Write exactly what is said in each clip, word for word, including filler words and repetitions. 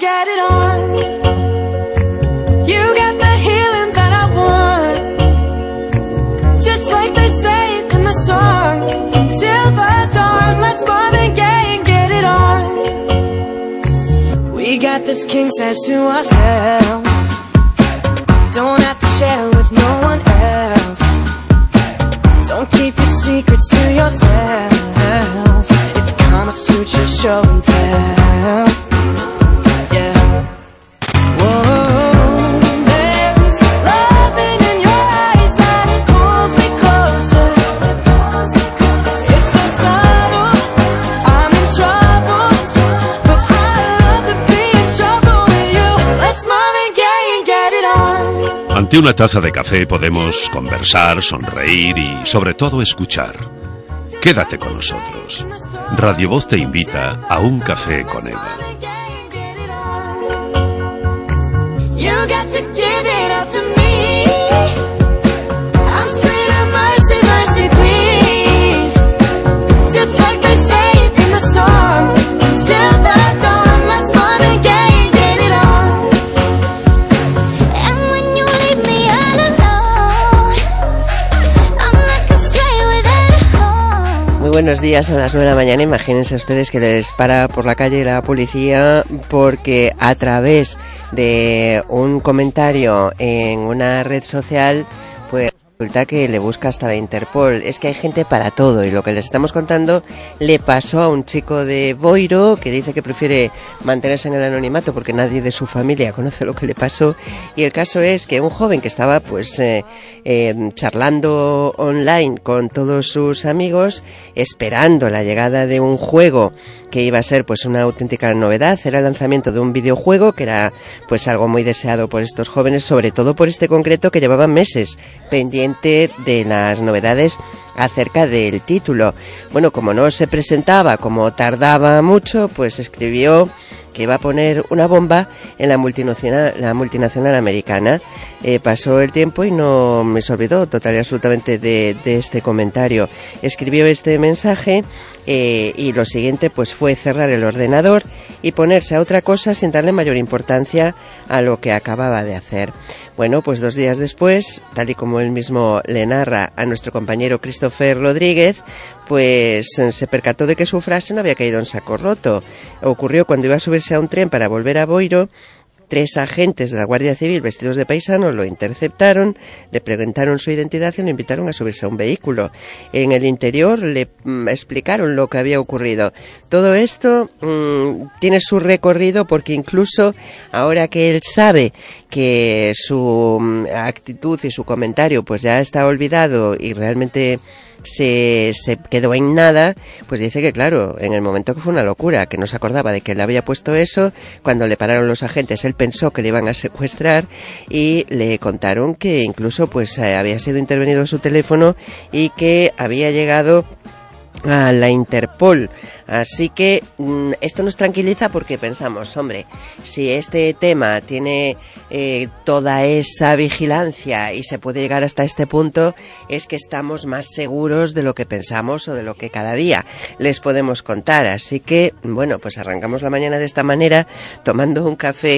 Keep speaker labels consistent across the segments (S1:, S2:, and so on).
S1: get it on. You got the healing that I want, just like they say in the song. Until the dawn, let's Marvin Gaye and get it on. We got this king size to ourselves, don't have to share with no one else. Don't keep your secrets to yourself. It's Kama Sutra show and tell. Yeah. Whoa, there's loving in your eyes that pulls me closer. It's so subtle, I'm in trouble, but I love to be in trouble with you. Let's Marvin Gaye and get it on.
S2: Ante una taza de café podemos conversar, sonreír y, sobre todo, escuchar. Quédate con nosotros. Radio Voz te invita a un café con Eva.
S3: Buenos días, a las nueve de la mañana. Imagínense ustedes que les para por la calle la policía porque a través de un comentario en una red social, pues resulta que le busca hasta la Interpol. Es que hay gente para todo, y lo que les estamos contando le pasó a un chico de Boiro que dice que prefiere mantenerse en el anonimato porque nadie de su familia conoce lo que le pasó. Y el caso es que un joven que estaba pues eh, eh, charlando online con todos sus amigos, esperando la llegada de un juego que iba a ser pues una auténtica novedad. Era el lanzamiento de un videojuego que era pues algo muy deseado por estos jóvenes, sobre todo por este concreto que llevaban meses pendiente de las novedades acerca del título. Bueno, como no se presentaba, como tardaba mucho, pues escribió que iba a poner una bomba en la multinacional, la multinacional americana. Eh, pasó el tiempo y no me se olvidó total y absolutamente de, de este comentario. Escribió este mensaje eh, y lo siguiente pues fue cerrar el ordenador y ponerse a otra cosa sin darle mayor importancia a lo que acababa de hacer. Bueno, pues dos días después, tal y como él mismo le narra a nuestro compañero Christopher Rodríguez, pues se percató de que su frase no había caído en saco roto. Ocurrió cuando iba a subirse a un tren para volver a Boiro. Tres agentes de la Guardia Civil vestidos de paisano lo interceptaron, le preguntaron su identidad y lo invitaron a subirse a un vehículo. En el interior le mm, explicaron lo que había ocurrido. Todo esto mmm, tiene su recorrido porque incluso ahora que él sabe que su mm, actitud y su comentario pues ya está olvidado y realmente se, se quedó en nada, pues dice que claro, en el momento que fue una locura, que no se acordaba de que le había puesto eso. Cuando le pararon los agentes, él pensó que le iban a secuestrar y le contaron que incluso pues eh, había sido intervenido su teléfono y que había llegado a la Interpol. Así que mmm, esto nos tranquiliza porque pensamos, hombre, si este tema tiene eh, toda esa vigilancia y se puede llegar hasta este punto, es que estamos más seguros de lo que pensamos o de lo que cada día les podemos contar. Así que, bueno, pues arrancamos la mañana de esta manera, tomando un café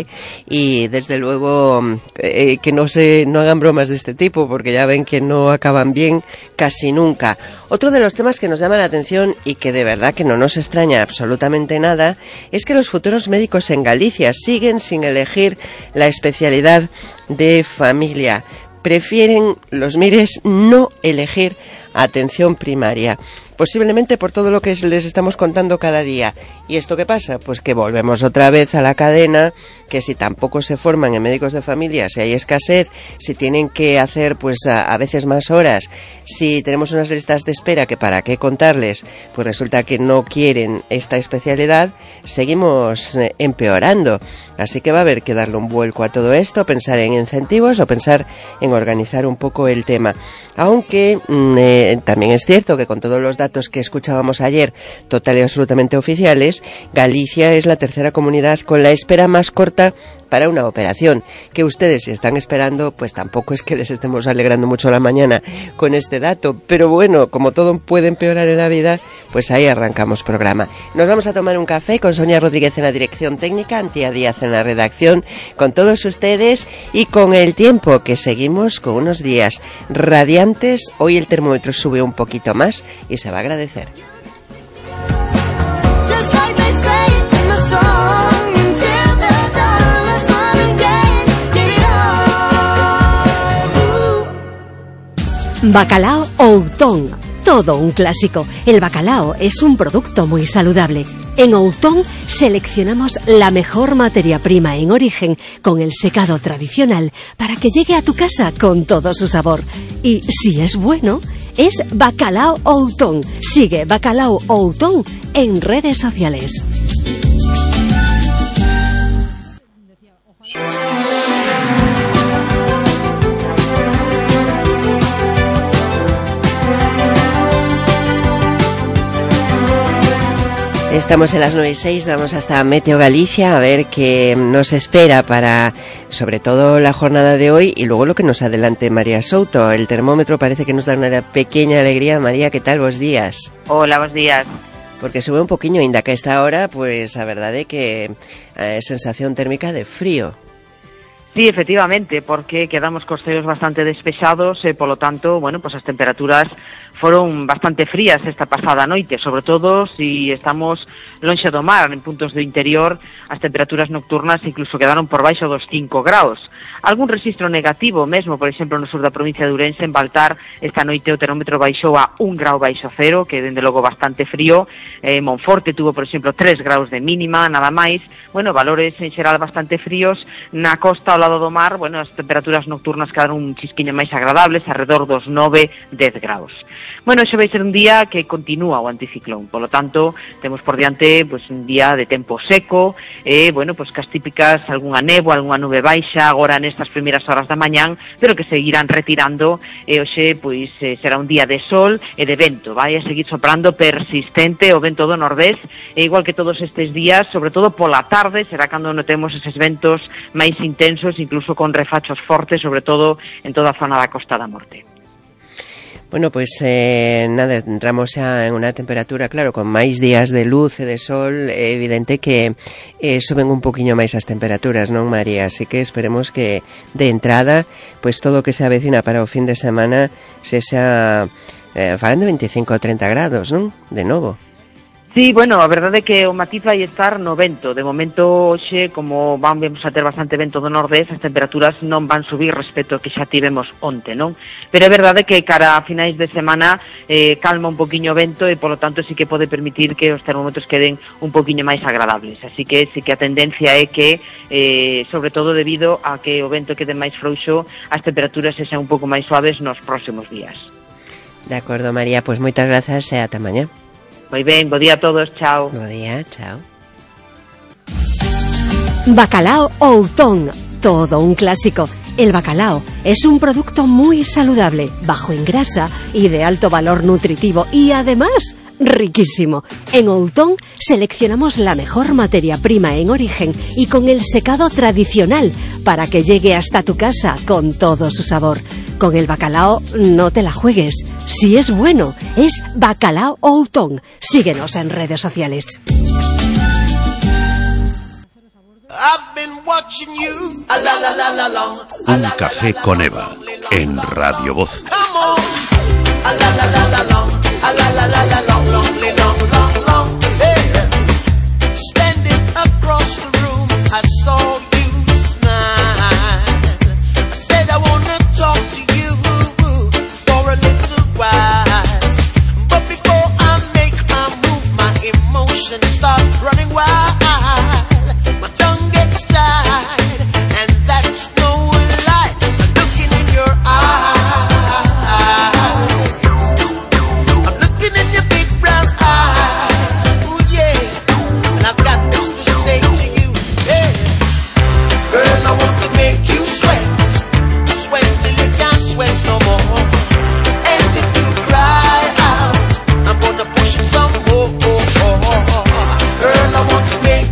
S3: y desde luego eh, que no se no hagan bromas de este tipo porque ya ven que no acaban bien casi nunca. Otro de los temas que nos llama la atención y que de verdad que no nos extraña absolutamente nada es que los futuros médicos en Galicia siguen sin elegir la especialidad de familia. Prefieren, los mires, no elegir atención primaria. Posiblemente por todo lo que les estamos contando cada día. ¿Y esto qué pasa? Pues que volvemos otra vez a la cadena, que si tampoco se forman en médicos de familia, si hay escasez, si tienen que hacer pues a, a veces más horas, si tenemos unas listas de espera que para qué contarles, pues resulta que no quieren esta especialidad, seguimos eh, empeorando. Así que va a haber que darle un vuelco a todo esto, pensar en incentivos o pensar en organizar un poco el tema. Aunque mm, eh, también es cierto que con todos los datos que escuchábamos ayer, total y absolutamente oficiales, Galicia es la tercera comunidad con la espera más corta para una operación, que ustedes si están esperando, pues tampoco es que les estemos alegrando mucho la mañana con este dato, pero bueno, como todo puede empeorar en la vida, pues ahí arrancamos programa. Nos vamos a tomar un café con Sonia Rodríguez en la dirección técnica, Antía Díaz en la redacción, con todos ustedes y con el tiempo, que seguimos con unos días radiantes. Hoy el termómetro sube un poquito más y se va a agradecer.
S4: Bacalao Outón, todo un clásico. El bacalao es un producto muy saludable. En Outón seleccionamos la mejor materia prima en origen con el secado tradicional para que llegue a tu casa con todo su sabor. Y si es bueno, es Bacalao Outón. Sigue Bacalao Outón en redes sociales.
S3: Estamos en las nueve y seis, vamos hasta Meteo Galicia a ver qué nos espera para, sobre todo, la jornada de hoy y luego lo que nos adelante María Souto. El termómetro parece que nos da una pequeña alegría. María, ¿qué tal? Bos días.
S5: Hola, bos días.
S3: Porque sube un poquinho, ainda que a esta hora, pues a verdade que eh, sensación térmica de frío.
S5: Sí, efectivamente, porque quedamos cos ceos bastante despexados e, polo tanto, bueno, pues as temperaturas foron bastante frías esta pasada noite, sobre todo si estamos lonxe do mar, en puntos do interior, as temperaturas nocturnas incluso quedaron por baixo dos cinco graus. Algún registro negativo mesmo, por exemplo, no sur da provincia de Ourense, en Baltar, esta noite o termómetro baixou a un grau baixo cero, que dende logo bastante frío. Eh, Monforte tuvo, por exemplo, tres graus de mínima, nada máis. Bueno, valores en xeral bastante fríos. Na costa ao lado do mar, bueno, as temperaturas nocturnas quedaron un chisquiño máis agradables, alrededor dos nove, dez graus. Bueno, xe vai ser un día que continúa o anticiclón, polo tanto, temos por diante pues, un día de tempo seco, e, eh, bueno, pues cas típicas, algunha néboa, algunha nube baixa, agora nestas primeiras horas da mañán, pero que seguirán retirando, e hoxe, pois, eh, será un día de sol e de vento, vai a seguir soprando persistente o vento do nordés, e igual que todos estes días, sobre todo pola tarde, será cando notemos eses ventos máis intensos, incluso con refachos fortes, sobre todo en toda a zona da Costa da Morte.
S3: Bueno, pues eh, nada, entramos xa en unha temperatura, claro, con máis días de luz e de sol, é evidente que eh, suben un poquinho máis as temperaturas, non, María? Así que esperemos que de entrada, pues todo o que se avecina para o fin de semana se xa, eh, falan de veinticinco a treinta grados, non? De novo.
S5: Sí, bueno, a verdade é que o matiz vai estar no vento. De momento, hoxe, como vamos a ter bastante vento do nordés, as temperaturas non van subir respecto ao que xa tivemos onte, non? Pero é verdade que cara a finais de semana eh, calma un poquinho o vento e, polo tanto, sí que pode permitir que os termómetros queden un poquinho máis agradables. Así que sí que a tendencia é que, eh, sobre todo debido a que o vento quede máis frouxo, as temperaturas se sean un pouco máis suaves nos próximos días.
S3: De acordo, María, pues moitas grazas e ata mañá.
S5: Moi ben, bo día a todos, chao.
S3: Bo día, chao.
S4: Bacalao Outón, todo un clásico. El bacalao es un producto muy saludable, bajo en grasa y de alto valor nutritivo y además riquísimo. En Outón seleccionamos la mejor materia prima en origen y con el secado tradicional para que llegue hasta tu casa con todo su sabor. Con el bacalao no te la juegues. Si es bueno, es Bacalao Outón. Síguenos en redes sociales.
S2: Un café con Eva en Radio Voz.
S6: Girl, I want to make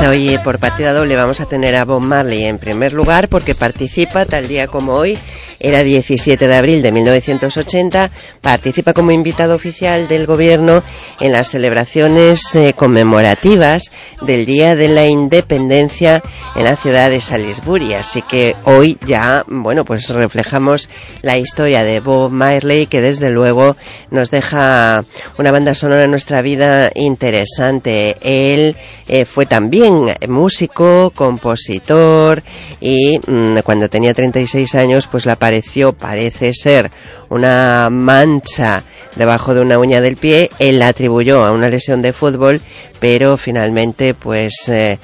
S3: hoy por partida doble vamos a tener a Bob Marley en primer lugar porque participa tal día como hoy, era diecisiete de abril de mil novecientos ochenta, participa como invitado oficial del gobierno en las celebraciones eh, conmemorativas del Día de la Independencia en la ciudad de Salisbury, así que hoy ya, bueno, pues reflejamos la historia de Bob Marley, que desde luego nos deja una banda sonora en nuestra vida interesante. Él eh, fue también músico, compositor y mmm, cuando tenía treinta y seis años pues le apareció, parece ser, una mancha debajo de una uña del pie. Él la atribuyó a una lesión de fútbol, pero finalmente pues eh,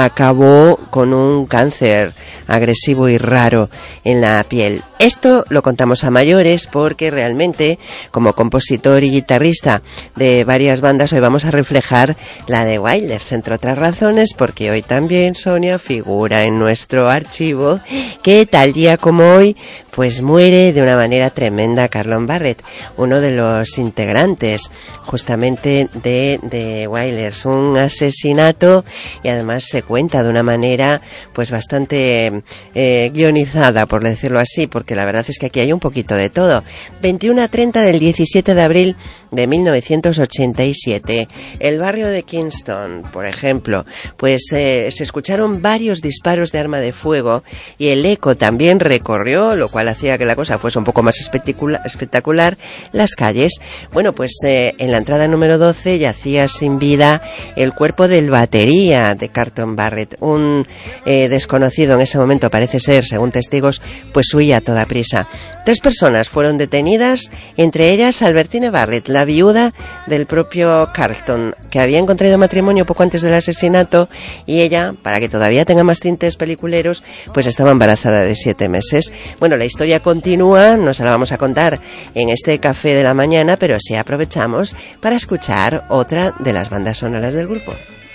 S3: acabó con un cáncer agresivo y raro en la piel. Esto lo contamos a mayores porque realmente, como compositor y guitarrista de varias bandas, hoy vamos a reflejar la de Wailers, entre otras razones, porque hoy también, Sonia, figura en nuestro archivo que tal día como hoy, pues muere de una manera tremenda Carlton Barrett, uno de los integrantes justamente de, de Wailers. Un asesinato, y además se cuenta de una manera pues bastante eh, guionizada, por decirlo así, porque la verdad es que aquí hay un poquito de todo. veintiuno a treinta del diecisiete de abril de mil novecientos ochenta y siete. El barrio de Kingston, por ejemplo, pues eh, se escucharon varios disparos de arma de fuego y el eco también recorrió, lo cual hacía que la cosa fuese un poco más espectacular, espectacular las calles. Bueno, pues eh, en la entrada número doce yacía sin vida el cuerpo del batería de Carlton Barrett. Un eh, desconocido en ese momento, parece ser, según testigos, pues huía a toda prisa. Tres personas fueron detenidas, entre ellas Albertine Barrett, la viuda del propio Carlton, que había encontrado matrimonio poco antes del asesinato, y ella, para que todavía tenga más tintes peliculeros, pues estaba embarazada de siete meses. Bueno, la historia continúa, no se la vamos a contar en este café de la mañana, pero sí aprovechamos para escuchar otra de las bandas sonoras del grupo.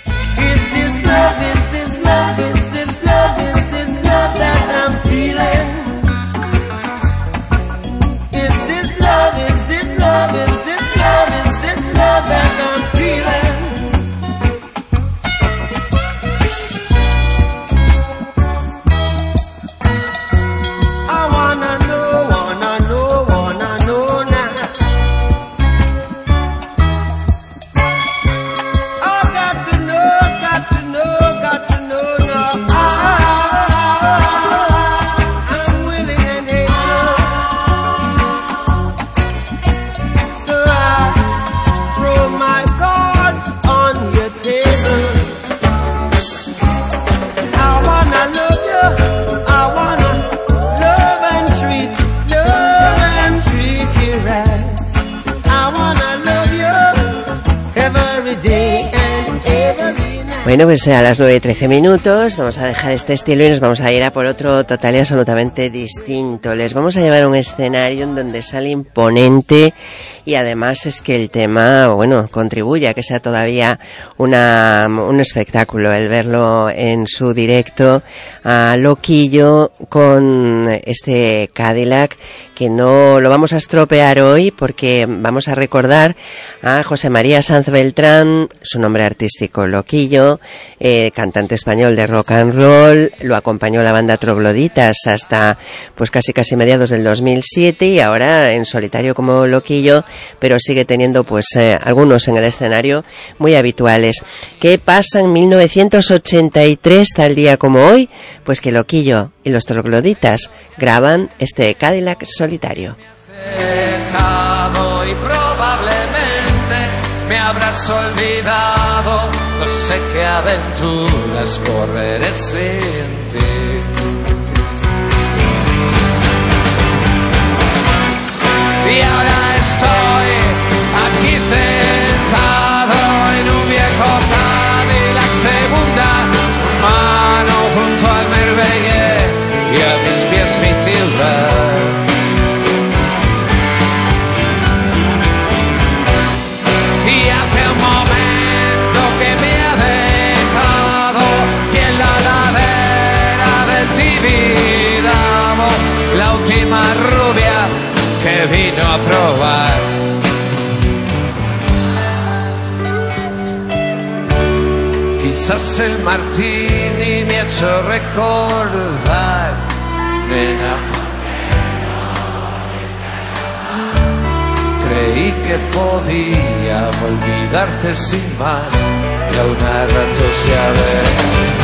S6: Is this love, is this love, is this love, is this love that I'm feeling? Is this love, is this love, is this love, is this love that I'm feeling? I wanna know, wanna know, wanna know now. I got to know, got to know, got to know now. I, I'm willing and able. So I throw my cards on your table. I wanna love you, I wanna love and treat, love and treat you right. I wanna love you every day and every night.
S3: Bueno, pues a las nueve y trece minutos vamos a dejar este estilo y nos vamos a ir a por otro total y absolutamente distinto. Les vamos a llevar a un escenario en donde sale imponente y además es que el tema, bueno, contribuye a que sea todavía una, un espectáculo el verlo en su directo a Loquillo con este Cadillac, que no lo vamos a estropear hoy porque vamos a recordar a José María Sanz Beltrán, su nombre artístico Loquillo, eh, cantante español de rock and roll. Lo acompañó la banda Trogloditas hasta pues casi casi mediados del dos mil siete y ahora en solitario como Loquillo, pero sigue teniendo pues eh, algunos en el escenario muy habituales. ¿Qué pasa en mil novecientos ochenta y tres, tal día como hoy? Pues que Loquillo y los Trogloditas graban este Cadillac solitario.
S7: Dejado y probablemente me habrás olvidado, no sé qué aventuras correré sin ti. Y ahora estoy aquí sentado en un viejo Cadillac segunda mano junto al Merbelle y a mis pies mi ciudad. Y hace un momento que me ha dejado y en la ladera del Tibidabo la última rubia que vino a probar. Quizás el martini me ha hecho recordar, nena. Creí que podía olvidarte sin más, y aún a ratos ya ves.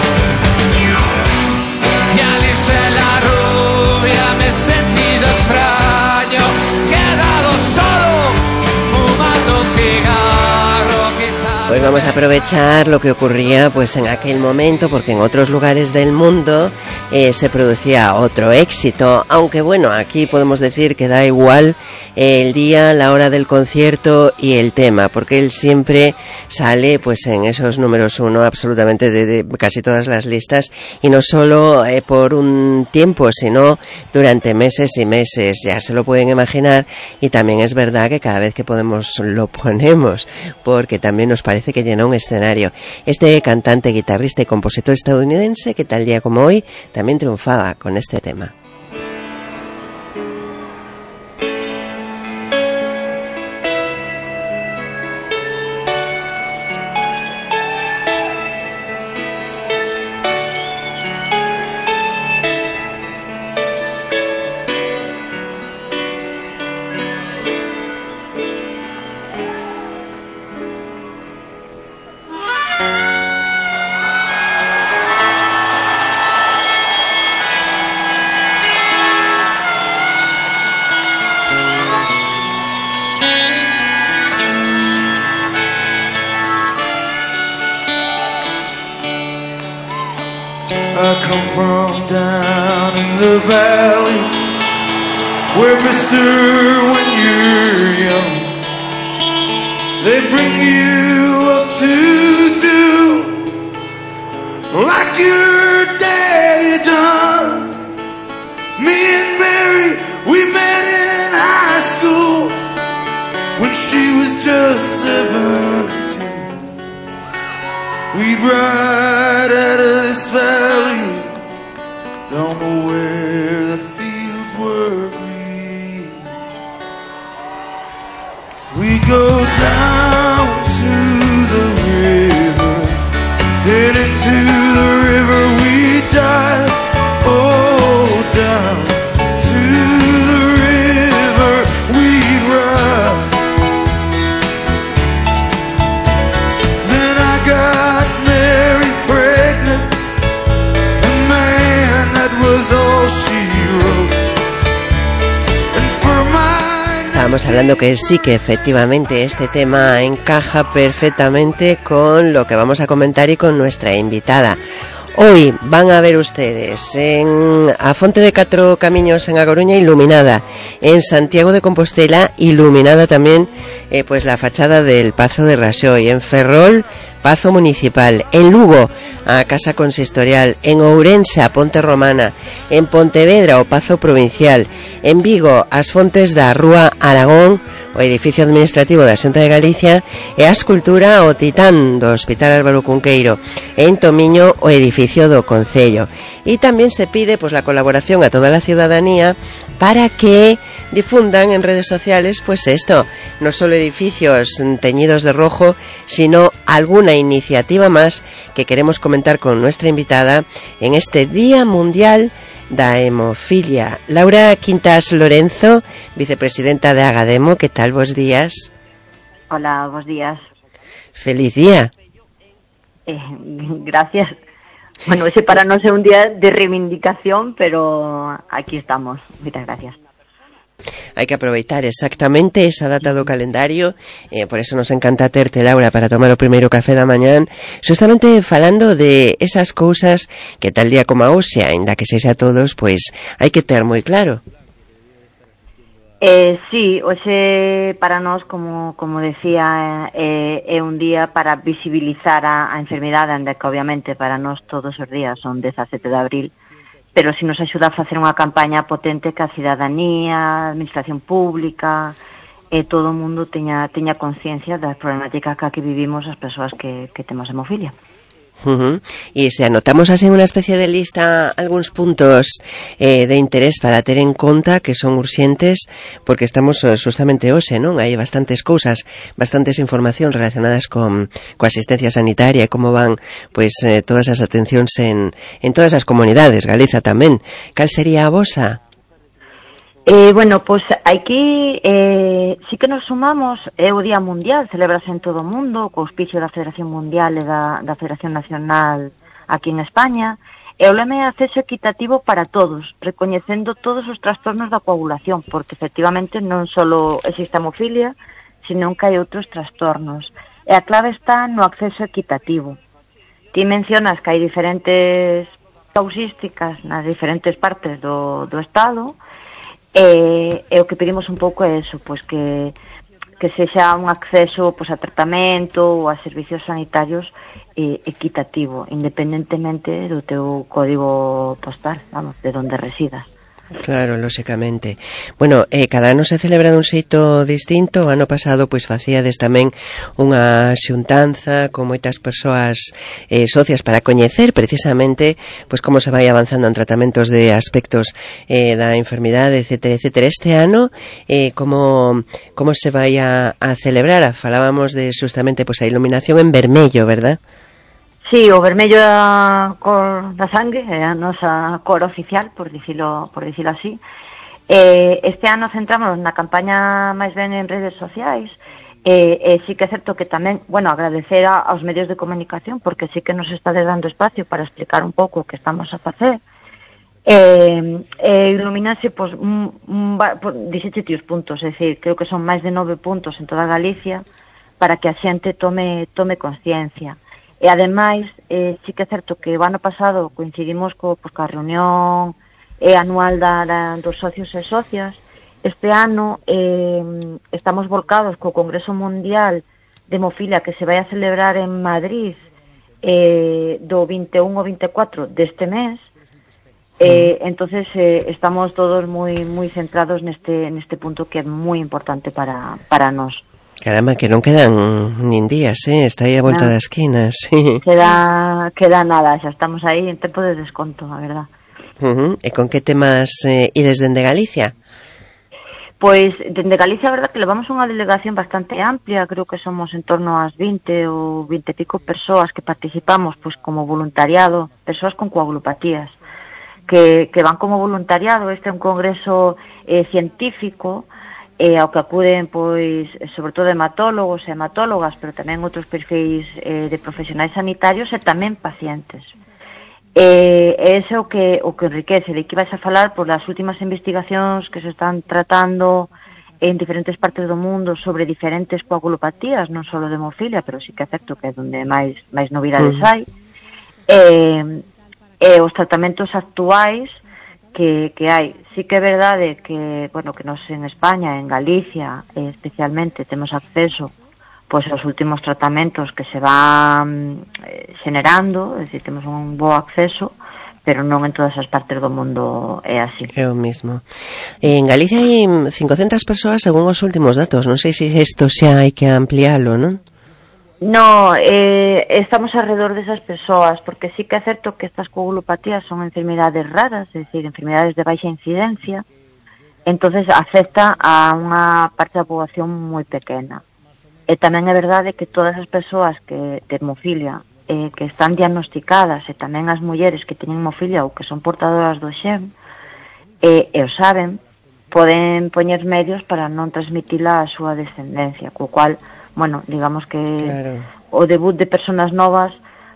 S7: Ya dice la rubia, me he sentido extraño, quedado solo, fumando un cigarro, quizás...
S3: Pues vamos a aprovechar lo que ocurría pues en aquel momento, porque en otros lugares del mundo eh, se producía otro éxito, aunque bueno, aquí podemos decir que da igual el día, la hora del concierto y el tema, porque él siempre sale pues en esos números uno absolutamente de, de casi todas las listas, y no solo eh, por un tiempo, sino durante meses y meses, ya se lo pueden imaginar. Y también es verdad que cada vez que podemos lo ponemos, porque también nos parece que llena un escenario. Este cantante, guitarrista y compositor estadounidense, que tal día como hoy también triunfaba con este tema.
S8: I come from down in the valley, where mister when you're young, they bring you up to do like your daddy done. Me and Mary, we met in high school when she was just seventeen. We'd ride out of this valley, don't know where the fields were green. We go down to the river, and into the river we dive. Oh, down to the river we ride. Then I got Mary pregnant, a man that was all she wrote. And for my...
S3: Estábamos hablando que sí, que efectivamente este tema encaja perfectamente con lo que vamos a comentar y con nuestra invitada. Hoy van a ver ustedes en a Fonte de Catro Camiños en A Coruña iluminada, en Santiago de Compostela iluminada también eh, pues la fachada del Pazo de Raxoi, en Ferrol Pazo Municipal, en Lugo a Casa Consistorial, en Ourense a Ponte Romana, en Pontevedra o Pazo Provincial, en Vigo as Fontes da Rúa Aragón, o edificio administrativo da Xunta de Galicia, e a escultura o Titán do Hospital Álvaro Cunqueiro, e en Tomiño o edificio do Concello. E tamén se pide pues la colaboración a toda la ciudadanía para que difundan en redes sociales pues esto, no solo edificios teñidos de rojo, sino alguna iniciativa más que queremos comentar con nuestra invitada en este Día Mundial da Hemofilia. Laura Quintas Lorenzo, vicepresidenta de Agademo, ¿qué tal? Bos días.
S9: Hola, bos días.
S3: Feliz día.
S9: Eh, gracias. Bueno, ese para no ser un día de reivindicación, pero aquí estamos. Muchas gracias.
S3: Hai que aproveitar exactamente esa data do calendario, eh, por eso nos encanta terte, Laura, para tomar o primeiro café da mañán, justamente falando de esas cousas que tal día como a hoxe, ainda que sexa a todos, pois hai que ter moi claro.
S9: Eh, sí, hoxe para nós, como, como decía, eh, é un día para visibilizar a, a enfermidade, onde que obviamente para nós todos os días son dezasete de abril, pero si nos axuda a facer unha campaña potente que a cidadanía, a administración pública e todo o mundo teña, teña conciencia das problemáticas que aquí vivimos as persoas que, que temos hemofilia.
S3: Uh-huh. E se anotamos así unha especie de lista algúns puntos eh, de interés para ter en conta que son urxentes, porque estamos justamente hoxe, non? Hai bastantes cousas, bastantes información relacionadas con coa asistencia sanitaria e como van pois eh, todas as atencións en, en todas as comunidades, Galiza tamén. Cal sería a vosa?
S9: Eh, bueno, pois pues aquí eh, sí que nos sumamos, é o Día Mundial, celebrase en todo o mundo, co auspicio da Federación Mundial e da, da Federación Nacional aquí en España, e o lema é acceso equitativo para todos, recoñecendo todos os trastornos da coagulación, porque efectivamente non só existe a hemofilia, sino que hai outros trastornos. E a clave está no acceso equitativo. Ti mencionas que hai diferentes causísticas nas diferentes partes do, do Estado, E, e o que pedimos un pouco é eso, pois que que sexa un acceso pois a tratamento ou a servicios sanitarios eh, equitativo, independentemente do teu código postal, vamos, de onde residas.
S3: Claro, lóxicamente. Bueno, eh, cada ano se celebra dun xeito distinto. O ano pasado, pois, facíades tamén unha xuntanza con moitas persoas eh, socias para coñecer precisamente pois como se vai avanzando en tratamentos de aspectos eh, da enfermidade, etcétera, etcétera. Este ano, eh, como, como se vai a, a celebrar? Falábamos de justamente pois a iluminación en vermello, verdad?
S9: Sí, o vermello é a cor da sangue, é a nosa cor oficial, por dicilo, por dicilo así. Eh, este ano centramos na campaña máis ben en redes sociais, e eh, eh, sí que é certo que tamén, bueno, agradecer a, aos medios de comunicación, porque sí que nos está dando espacio para explicar un pouco o que estamos a facer. Eh, eh, iluminase, pois, un, un, dixeche ti os puntos, é dicir, creo que son máis de nove puntos en toda Galicia, para que a xente tome, tome conciencia. E ademais, eh, sí que é certo que o ano pasado coincidimos co, pues, coa reunión eh, anual da, da, dos socios e socias. Este ano eh, estamos volcados co Congreso Mundial de Hemofilia que se vai a celebrar en Madrid eh, do vinte e un ao vinte e cuatro deste mes. Eh, entonces eh, estamos todos moi moi centrados neste neste punto que é moi importante para, para nós.
S3: Caramba, que non quedan nin días, eh? Está aí a volta no. da esquina, sí.
S9: Queda, queda nada, xa estamos aí en tempo de desconto, a verdad.
S3: Uh-huh. E con que temas eh, ides dende Galicia?
S9: Pois, dende Galicia, a verdad que levamos unha delegación bastante amplia, creo que somos en torno ás vinte ou vinte e pico persoas que participamos, pois como voluntariado, persoas con coagulopatías, que, que van como voluntariado. Este é un congreso eh, científico, e ao que acuden, pois, sobre todo hematólogos e hematólogas, pero tamén outros perfis eh, de profesionais sanitarios e tamén pacientes. E ese é o que, o que enriquece. De que vais a falar por as últimas investigacións que se están tratando en diferentes partes do mundo sobre diferentes coagulopatías, non só de hemofilia, pero sí que é certo que é onde máis, máis novidades hai. E, e os tratamentos actuais que, que hai. Sí que é verdade que, bueno, que nos en España, en Galicia, eh, especialmente, temos acceso pois aos últimos tratamentos que se van eh, generando, é dicir, temos un bo acceso, pero non en todas as partes do mundo é así.
S3: É o mismo. En Galicia hai cincocentas persoas según os últimos datos, non sei se isto xa hai que ampliálo, non?
S9: No, eh, estamos alrededor desas persoas, porque sí que é certo que estas coagulopatías son enfermidades raras, é dicir, enfermidades de baixa incidencia, entonces afecta a unha parte da poboación moi pequena. E tamén é verdade que todas as persoas que de hemofilia eh, que están diagnosticadas, e tamén as mulleres que teñen hemofilia ou que son portadoras do xen, eh, e o saben, poden poñer medios para non transmitila a súa descendencia, co cual, bueno, digamos que claro, o debut de personas novas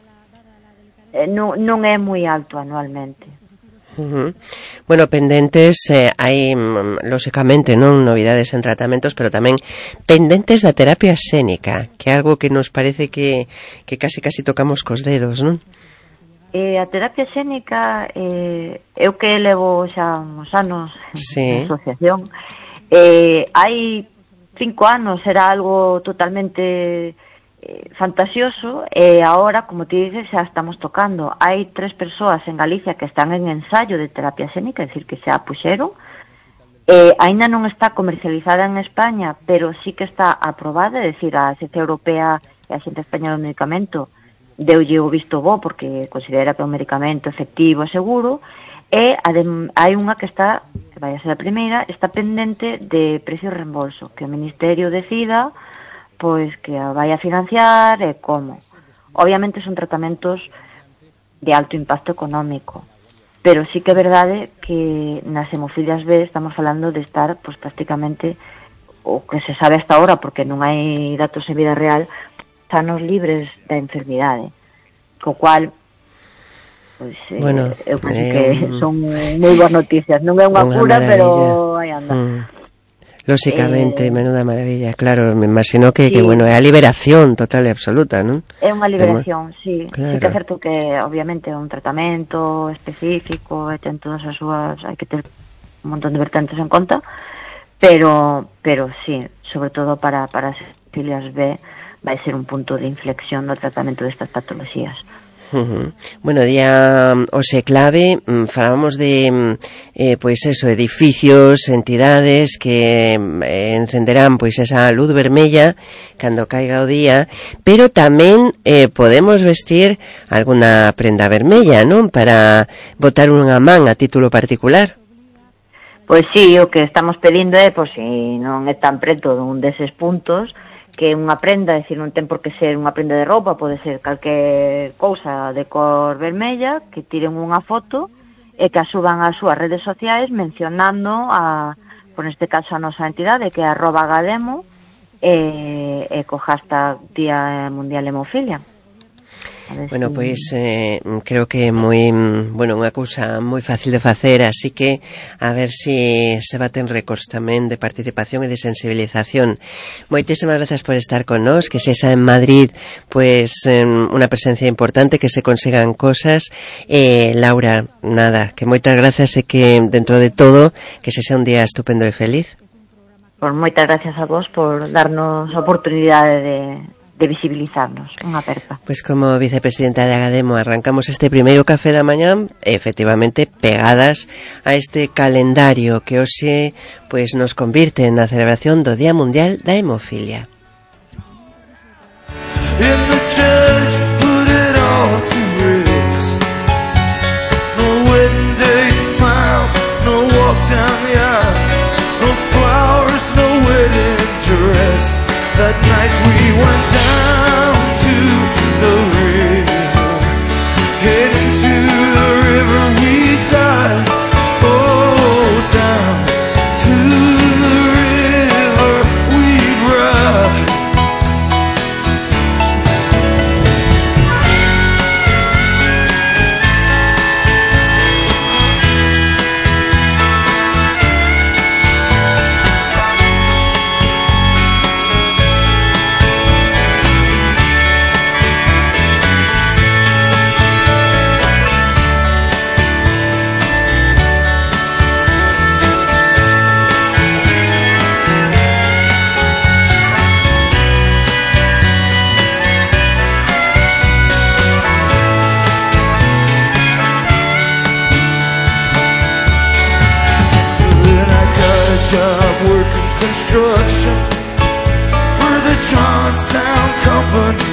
S9: eh, non, non é moi alto anualmente.
S3: Uh-huh. Bueno, pendentes eh, hai, lóxicamente, non novidades en tratamentos, pero tamén pendentes da terapia xénica, que é algo que nos parece que, que casi casi tocamos cos dedos, non?
S9: Eh, a terapia xénica eh, eu que levo xa uns anos
S3: sí.
S9: en asociación, eh, hai cinco anos era algo totalmente eh, fantasioso, e agora, como te dices, xa estamos tocando. Hai tres persoas en Galicia que están en ensayo de terapia xénica, é dicir, que xa puxeron. Eh, aínda non está comercializada en España, pero sí que está aprobada, é dicir, a Agencia Europea e a Agencia Española do Medicamento deulle o visto bo porque considera que é un medicamento efectivo e seguro, e adem, hai unha que está, que vai a ser a primeira, está pendente de precio e reembolso, que o Ministerio decida pois que a vai a financiar e como. Obviamente son tratamentos de alto impacto económico, pero sí que é verdade que nas hemofilias B estamos falando de estar pois prácticamente, o que se sabe hasta ahora, porque non hai datos en vida real, sanos libres da enfermidade, co cual pois, eh,
S3: bueno,
S9: eu penso
S3: eh,
S9: que son moi boas noticias. Non é unha, unha cura, maravilla. Pero aí anda.
S3: Mm. Lóxicamente,
S9: eh,
S3: menuda maravilla, claro, me imagino que,
S9: sí.
S3: que bueno, é a liberación total e absoluta, non?
S9: É unha liberación, sí.
S3: Claro.
S9: Sí que é certo que, obviamente, é un tratamento específico e ten todas as súas, hai que ter un montón de vertentes en conta, pero, pero sí, sobre todo para, para as hemofilias B, vai ser un punto de inflexión no tratamento destas patoloxías.
S3: Uh-huh. Bueno, día hoxe clave, falábamos de eh, pois eso, edificios, entidades que eh, encenderán pois esa luz vermella cando caiga o día, pero tamén eh, podemos vestir alguna prenda vermella, non? Para botar unha man a título particular.
S9: Pois sí, o que estamos pedindo é, pois se non é tan preto dun deses puntos, que unha prenda, é dicir, non ten por que ser unha prenda de roupa, pode ser calquer cousa de cor vermella, que tiren unha foto e que a suban ás súas redes sociais mencionando a, por este caso, a nosa entidade, que é arroba Gademo, e, e co hashtag Día Mundial Hemofilia.
S3: Bueno, pois eh, creo que é moi, bueno, unha cousa moi fácil de facer, así que a ver se si se baten récords tamén de participación e de sensibilización. Moitísimas grazas por estar con nós, que se xa en Madrid, pois eh, unha presencia importante, que se consigan cosas. Eh, Laura, nada, que moitas grazas e que dentro de todo que se xa un día estupendo e feliz.
S9: Por moitas gracias a vos por darnos a oportunidade de de visibilizarnos, unha aperta.
S3: Pois como vicepresidenta de Agademo arrancamos este primeiro café da mañá, efectivamente pegadas a este calendario que hoxe pois nos convirte na celebración do Día Mundial da Hemofilia.
S8: That night we went down to the river, heading to the river we died. Oh, down to the river we ride. Job working construction for the Johnstown Company.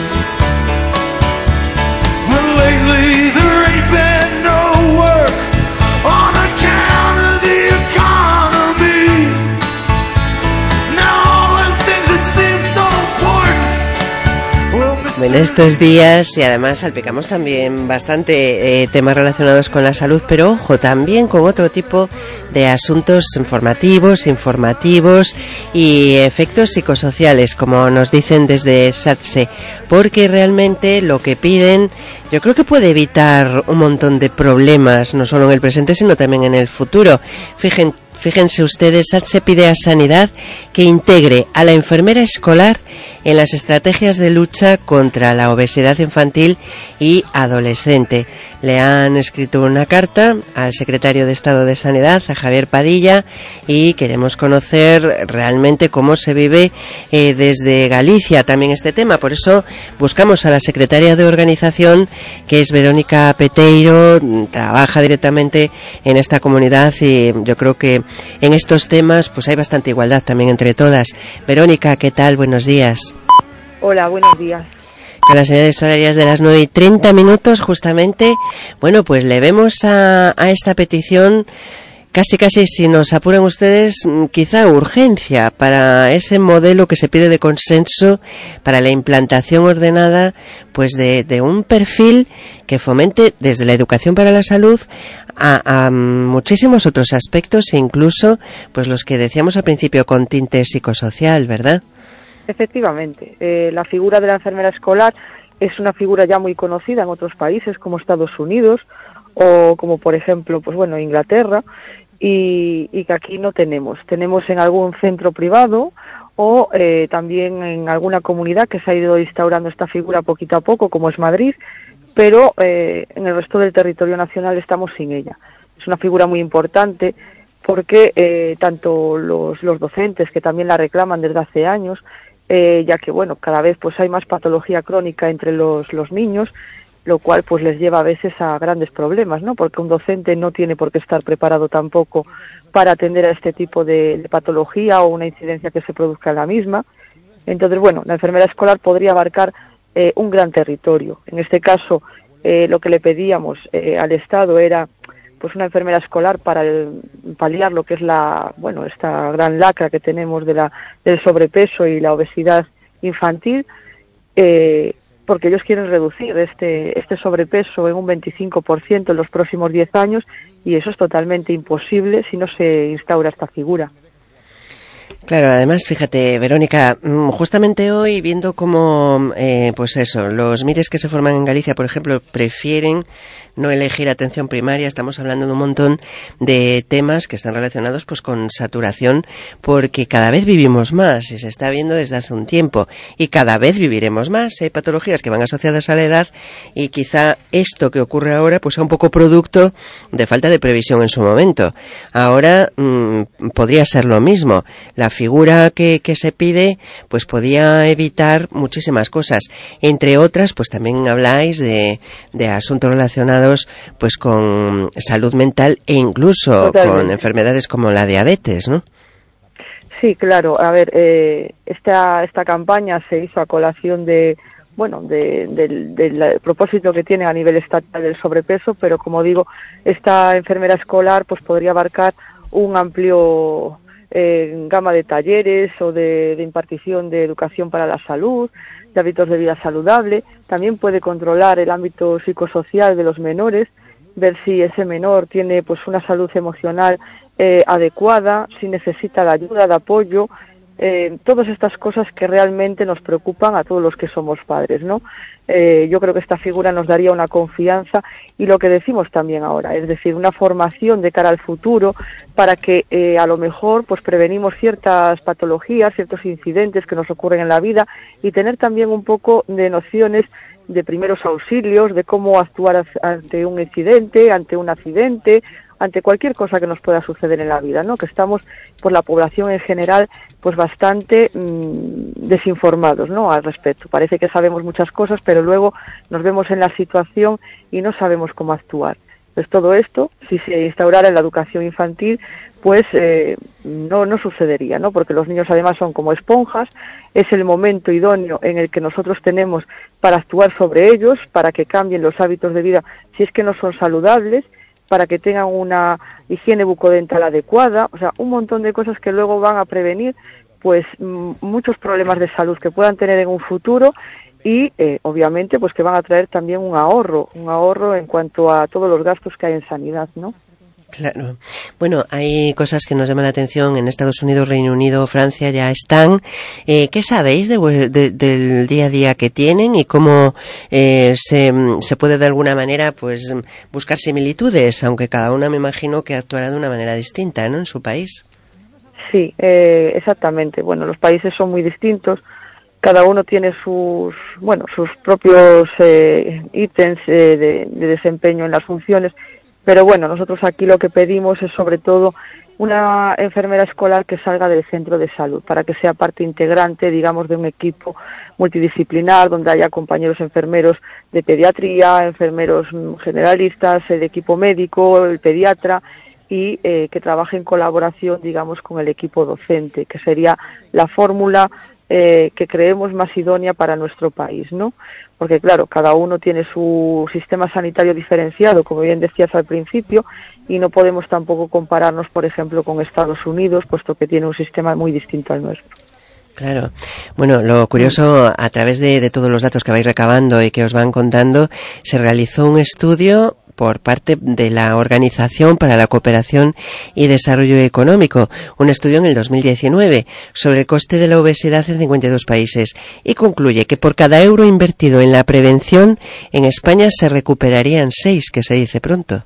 S8: But lately there ain't been no work on account of the economy. Now all them things that seem so important. Well,
S3: Bueno, estos días, y además salpicamos también bastante eh, temas relacionados con la salud, pero ojo, también con otro tipo de asuntos informativos, informativos y efectos psicosociales, como nos dicen desde SATSE, porque realmente lo que piden, yo creo que puede evitar un montón de problemas, no solo en el presente, sino también en el futuro. Fíjense. Fíjense ustedes, SATSE pide a Sanidad que integre a la enfermera escolar en las estrategias de lucha contra la obesidad infantil y adolescente. Le han escrito una carta al secretario de Estado de Sanidad, a Javier Padilla, y queremos conocer realmente cómo se vive eh, desde Galicia también este tema. Por eso buscamos a la secretaria de organización, que es Verónica Peteiro, trabaja directamente en esta comunidad y yo creo que en estos temas pues hay bastante igualdad también entre todas. Verónica, ¿qué tal? Buenos días.
S10: Hola, buenos días.
S3: Con las señales horarias de las nueve y treinta minutos, justamente, bueno, pues le vemos a, a esta petición casi casi, si nos apuran ustedes, quizá urgencia para ese modelo que se pide de consenso para la implantación ordenada pues de, de un perfil que fomente desde la educación para la salud a, a muchísimos otros aspectos e incluso pues los que decíamos al principio con tinte psicosocial, ¿verdad?
S10: Efectivamente, eh, la figura de la enfermera escolar es una figura ya muy conocida en otros países como Estados Unidos o como por ejemplo, pues bueno, Inglaterra. Y, y que aquí no tenemos. Tenemos en algún centro privado o eh, también en alguna comunidad que se ha ido instaurando esta figura poquito a poco, como es Madrid, pero eh, en el resto del territorio nacional estamos sin ella. Es una figura muy importante porque eh, tanto los, los docentes, que también la reclaman desde hace años, eh, ya que bueno, cada vez pues hay más patología crónica entre los, los niños, lo cual pues les lleva a veces a grandes problemas, ¿no? Porque un docente no tiene por qué estar preparado tampoco para atender a este tipo de, de patología o una incidencia que se produzca en la misma. Entonces, bueno, la enfermera escolar podría abarcar eh, un gran territorio. En este caso, eh, lo que le pedíamos eh, al Estado era pues una enfermera escolar para el, paliar lo que es la, bueno, esta gran lacra que tenemos de la, del sobrepeso y la obesidad infantil, eh, porque ellos quieren reducir este, este sobrepeso en un veinticinco por ciento en los próximos diez años y eso es totalmente imposible si no se instaura esta figura.
S3: Claro, además, fíjate, Verónica, justamente hoy viendo cómo, eh, pues eso, los MIRES que se forman en Galicia, por ejemplo, prefieren no elegir atención primaria, estamos hablando de un montón de temas que están relacionados pues con saturación, porque cada vez vivimos más y se está viendo desde hace un tiempo y cada vez viviremos más. Hay patologías que van asociadas a la edad y quizá esto que ocurre ahora pues sea un poco producto de falta de previsión en su momento. Ahora mmm, podría ser lo mismo. La figura que, que se pide pues podía evitar muchísimas cosas. Entre otras, pues también habláis de, de asuntos relacionados pues con salud mental e incluso Totalmente. Con enfermedades como la diabetes, ¿no?
S10: Sí, claro. A ver, eh, esta esta campaña se hizo a colación de bueno de, de, de, del propósito que tiene a nivel estatal del sobrepeso, pero como digo, esta enfermera escolar pues podría abarcar un amplio eh, gama de talleres o de, de impartición de educación para la salud, de hábitos de vida saludable. También puede controlar el ámbito psicosocial de los menores, ver si ese menor tiene pues una salud emocional eh, adecuada, si necesita de ayuda, de apoyo, eh, todas estas cosas que realmente nos preocupan a todos los que somos padres, ¿no? Eh, yo creo que esta figura nos daría una confianza y lo que decimos también ahora, es decir, una formación de cara al futuro para que eh, a lo mejor pues prevenimos ciertas patologías, ciertos incidentes que nos ocurren en la vida y tener también un poco de nociones de primeros auxilios, de cómo actuar ante un incidente, ante un accidente, ante cualquier cosa que nos pueda suceder en la vida, ¿no? Que estamos, por la población en general, pues bastante mmm, desinformados, ¿no? Al respecto. Parece que sabemos muchas cosas, pero luego nos vemos en la situación y no sabemos cómo actuar. Pues todo esto, si se instaurara en la educación infantil, pues eh, no, no sucedería, ¿no? Porque los niños además son como esponjas, es el momento idóneo en el que nosotros tenemos para actuar sobre ellos, para que cambien los hábitos de vida si es que no son saludables, para que tengan una higiene bucodental adecuada, o sea, un montón de cosas que luego van a prevenir pues m- muchos problemas de salud que puedan tener en un futuro y eh, obviamente pues que van a traer también un ahorro, un ahorro en cuanto a todos los gastos que hay en sanidad, ¿no?
S3: Claro. Bueno, hay cosas que nos llaman la atención en Estados Unidos, Reino Unido, Francia, ya están. Eh, ¿Qué sabéis de, de, del día a día que tienen y cómo eh, se, se puede de alguna manera pues buscar similitudes, aunque cada una me imagino que actuará de una manera distinta, ¿no? En su país.
S10: Sí, eh, exactamente. Bueno, los países son muy distintos. Cada uno tiene sus, bueno, sus propios eh, ítems eh, de, de desempeño en las funciones. Pero bueno, nosotros aquí lo que pedimos es sobre todo una enfermera escolar que salga del centro de salud, para que sea parte integrante, digamos, de un equipo multidisciplinar, donde haya compañeros enfermeros de pediatría, enfermeros generalistas, el equipo médico, el pediatra, y eh, que trabaje en colaboración, digamos, con el equipo docente, que sería la fórmula eh, que creemos más idónea para nuestro país, ¿no? Porque, claro, cada uno tiene su sistema sanitario diferenciado, como bien decías al principio, y no podemos tampoco compararnos, por ejemplo, con Estados Unidos, puesto que tiene un sistema muy distinto al nuestro.
S3: Claro. Bueno, lo curioso, a través de, de todos los datos que vais recabando y que os van contando, se realizó un estudio por parte de la Organización para la Cooperación y Desarrollo Económico, un estudio en el dos mil diecinueve sobre el coste de la obesidad en cincuenta y dos países, y concluye que por cada euro invertido en la prevención, en España se recuperarían seis, que se dice pronto.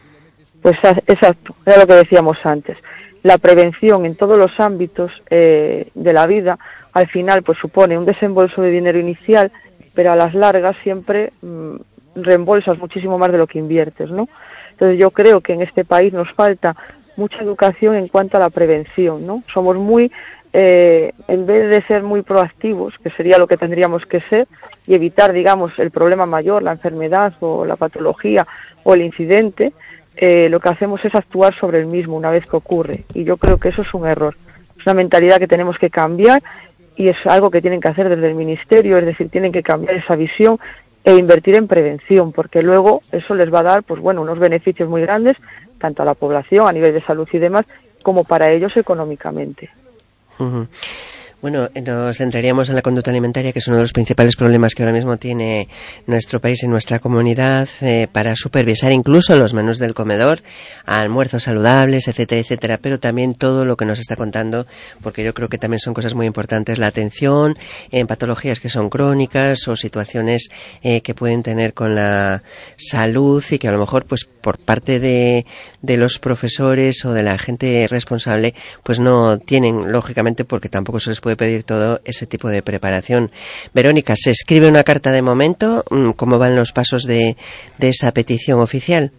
S10: Pues exacto, era lo que decíamos antes. La prevención en todos los ámbitos eh, de la vida, al final, pues supone un desembolso de dinero inicial, pero a las largas siempre mmm, reembolsas muchísimo más de lo que inviertes, ¿no? Entonces yo creo que en este país nos falta mucha educación en cuanto a la prevención, ¿no? Somos muy, eh, en vez de ser muy proactivos, que sería lo que tendríamos que ser, y evitar, digamos, el problema mayor, la enfermedad o la patología o el incidente, eh, lo que hacemos es actuar sobre el mismo una vez que ocurre, y yo creo que eso es un error. Es una mentalidad que tenemos que cambiar y es algo que tienen que hacer desde el Ministerio, es decir, tienen que cambiar esa visión e invertir en prevención, porque luego eso les va a dar, pues bueno, unos beneficios muy grandes, tanto a la población, a nivel de salud y demás, como para ellos económicamente.
S3: Uh-huh. Bueno, nos centraríamos en la conducta alimentaria, que es uno de los principales problemas que ahora mismo tiene nuestro país y nuestra comunidad, eh, para supervisar incluso los menús del comedor, almuerzos saludables, etcétera, etcétera, pero también todo lo que nos está contando, porque yo creo que también son cosas muy importantes, la atención en patologías que son crónicas o situaciones eh, que pueden tener con la salud y que a lo mejor, pues por parte de, de los profesores o de la gente responsable, pues no tienen, lógicamente, porque tampoco se les puede pedir todo ese tipo de preparación. Verónica, ¿se escribe una carta de momento? ¿Cómo van los pasos de, de esa petición oficial?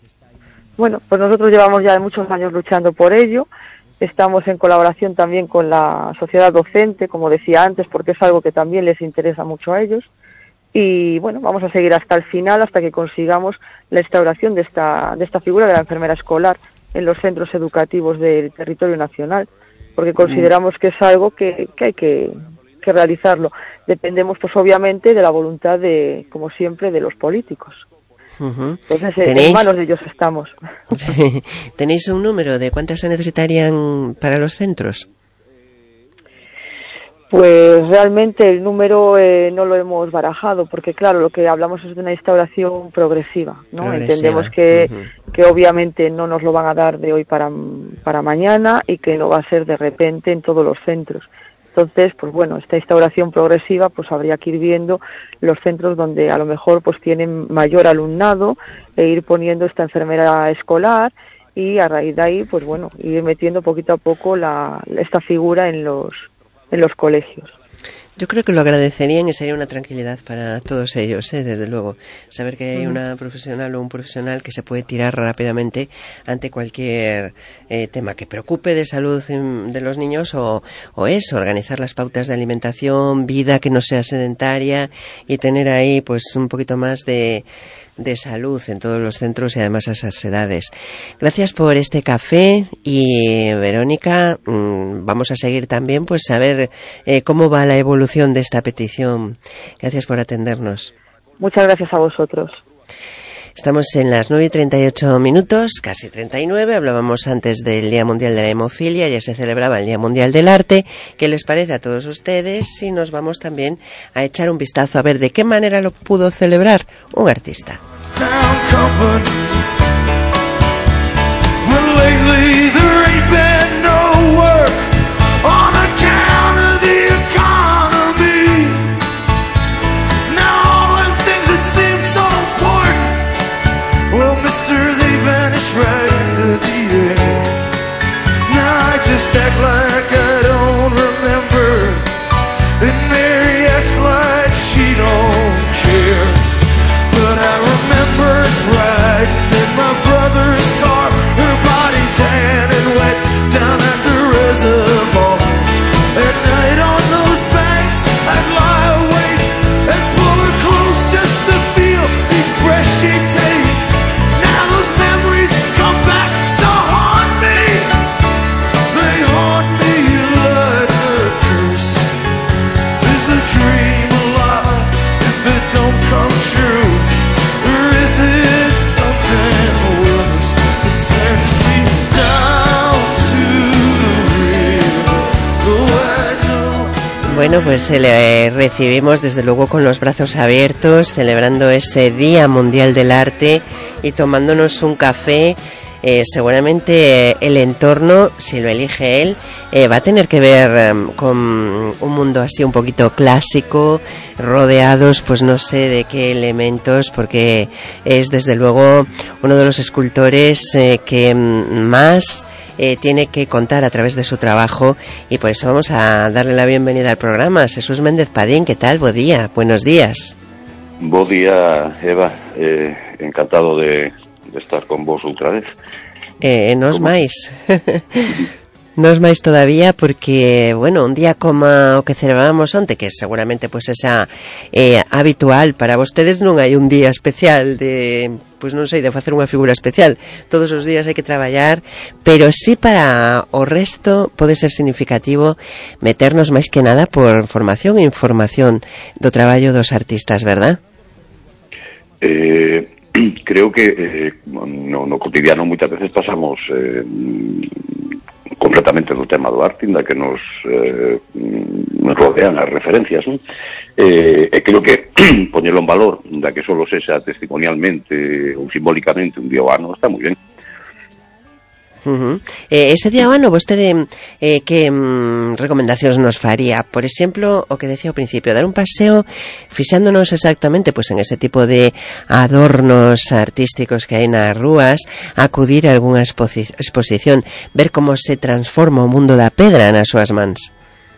S10: Bueno, pues nosotros llevamos ya muchos años luchando por ello. Estamos en colaboración también con la sociedad docente, como decía antes, porque es algo que también les interesa mucho a ellos. Y bueno, vamos a seguir hasta el final, hasta que consigamos la instauración de esta, de esta figura de la enfermera escolar en los centros educativos del territorio nacional, porque consideramos que es algo que, que hay que, que realizarlo. Dependemos, pues obviamente, de la voluntad de, como siempre, de los políticos. Uh-huh. Entonces, ¿Tenéis... en manos de ellos estamos.
S3: ¿Tenéis un número de cuántas se necesitarían para los centros?
S10: Pues realmente el número eh, no lo hemos barajado, porque claro, lo que hablamos es de una instauración progresiva, ¿no? Progresiva. Entendemos que, uh-huh. que obviamente no nos lo van a dar de hoy para, para mañana y que no va a ser de repente en todos los centros. Entonces, pues bueno, esta instauración progresiva, pues habría que ir viendo los centros donde a lo mejor pues tienen mayor alumnado e ir poniendo esta enfermera escolar y a raíz de ahí, pues bueno, ir metiendo poquito a poco la, esta figura en los en los colegios.
S3: Yo creo que lo agradecerían y sería una tranquilidad para todos ellos, ¿eh? Desde luego. Saber que hay una profesional o un profesional que se puede tirar rápidamente ante cualquier eh, tema que preocupe de salud de los niños o, o eso, organizar las pautas de alimentación, vida que no sea sedentaria y tener ahí pues un poquito más de de salud en todos los centros y además a esas edades. Gracias por este café y Verónica, mmm, vamos a seguir también pues a ver eh, cómo va la evolución de esta petición. Gracias por atendernos.
S10: Muchas gracias a vosotros.
S3: Estamos en las nueve y treinta y ocho minutos, casi treinta y nueve. Hablábamos antes del Día Mundial de la Hemofilia, ya se celebraba el Día Mundial del Arte. ¿Qué les parece a todos ustedes? Y nos vamos también a echar un vistazo a ver de qué manera lo pudo celebrar un artista.
S8: Act like I don't remember, and Mary acts like she don't care. But I remember us riding in my brother's car, her body tan
S3: Bueno, pues eh, le recibimos desde luego con los brazos abiertos, celebrando ese Día Mundial del Arte y tomándonos un café. Eh, seguramente eh, el entorno, si lo elige él, eh, va a tener que ver um, con un mundo así un poquito clásico, rodeados, pues no sé de qué elementos, porque es desde luego uno de los escultores eh, que más eh, tiene que contar a través de su trabajo, y por eso vamos a darle la bienvenida al programa. Jesús Méndez Padín, ¿qué tal? Bo día, buenos días.
S11: Bo día, Eva, eh, encantado de, de estar con vos outra vez.
S3: Eh, nos máis nos máis todavía, porque, bueno, un día como o que celebrábamos onte, que seguramente pues esa eh, habitual para vostedes, non hai un día especial de, pues non sei, de facer unha figura especial. Todos os días hai que traballar, pero sí para o resto pode ser significativo meternos máis que nada por formación e información do traballo dos artistas, verdad?
S11: Eh... Creo que eh, no, no cotidiano moitas veces pasamos eh, completamente do tema do arte, da que nos eh, rodean as referencias, non? Eh, e creo que poñelo en valor, da que solo sexa testimonialmente ou simbólicamente un día ao ano, está moi ben.
S3: Uh-huh. Eh, ese día ano vostede eh, que mm, recomendacións nos faría? Por exemplo, o que decía ao principio, dar un paseo fixándonos exactamente pues, en ese tipo de adornos artísticos que hai nas rúas, acudir a algunha exposi- exposición, ver como se transforma o mundo da pedra nas súas mans.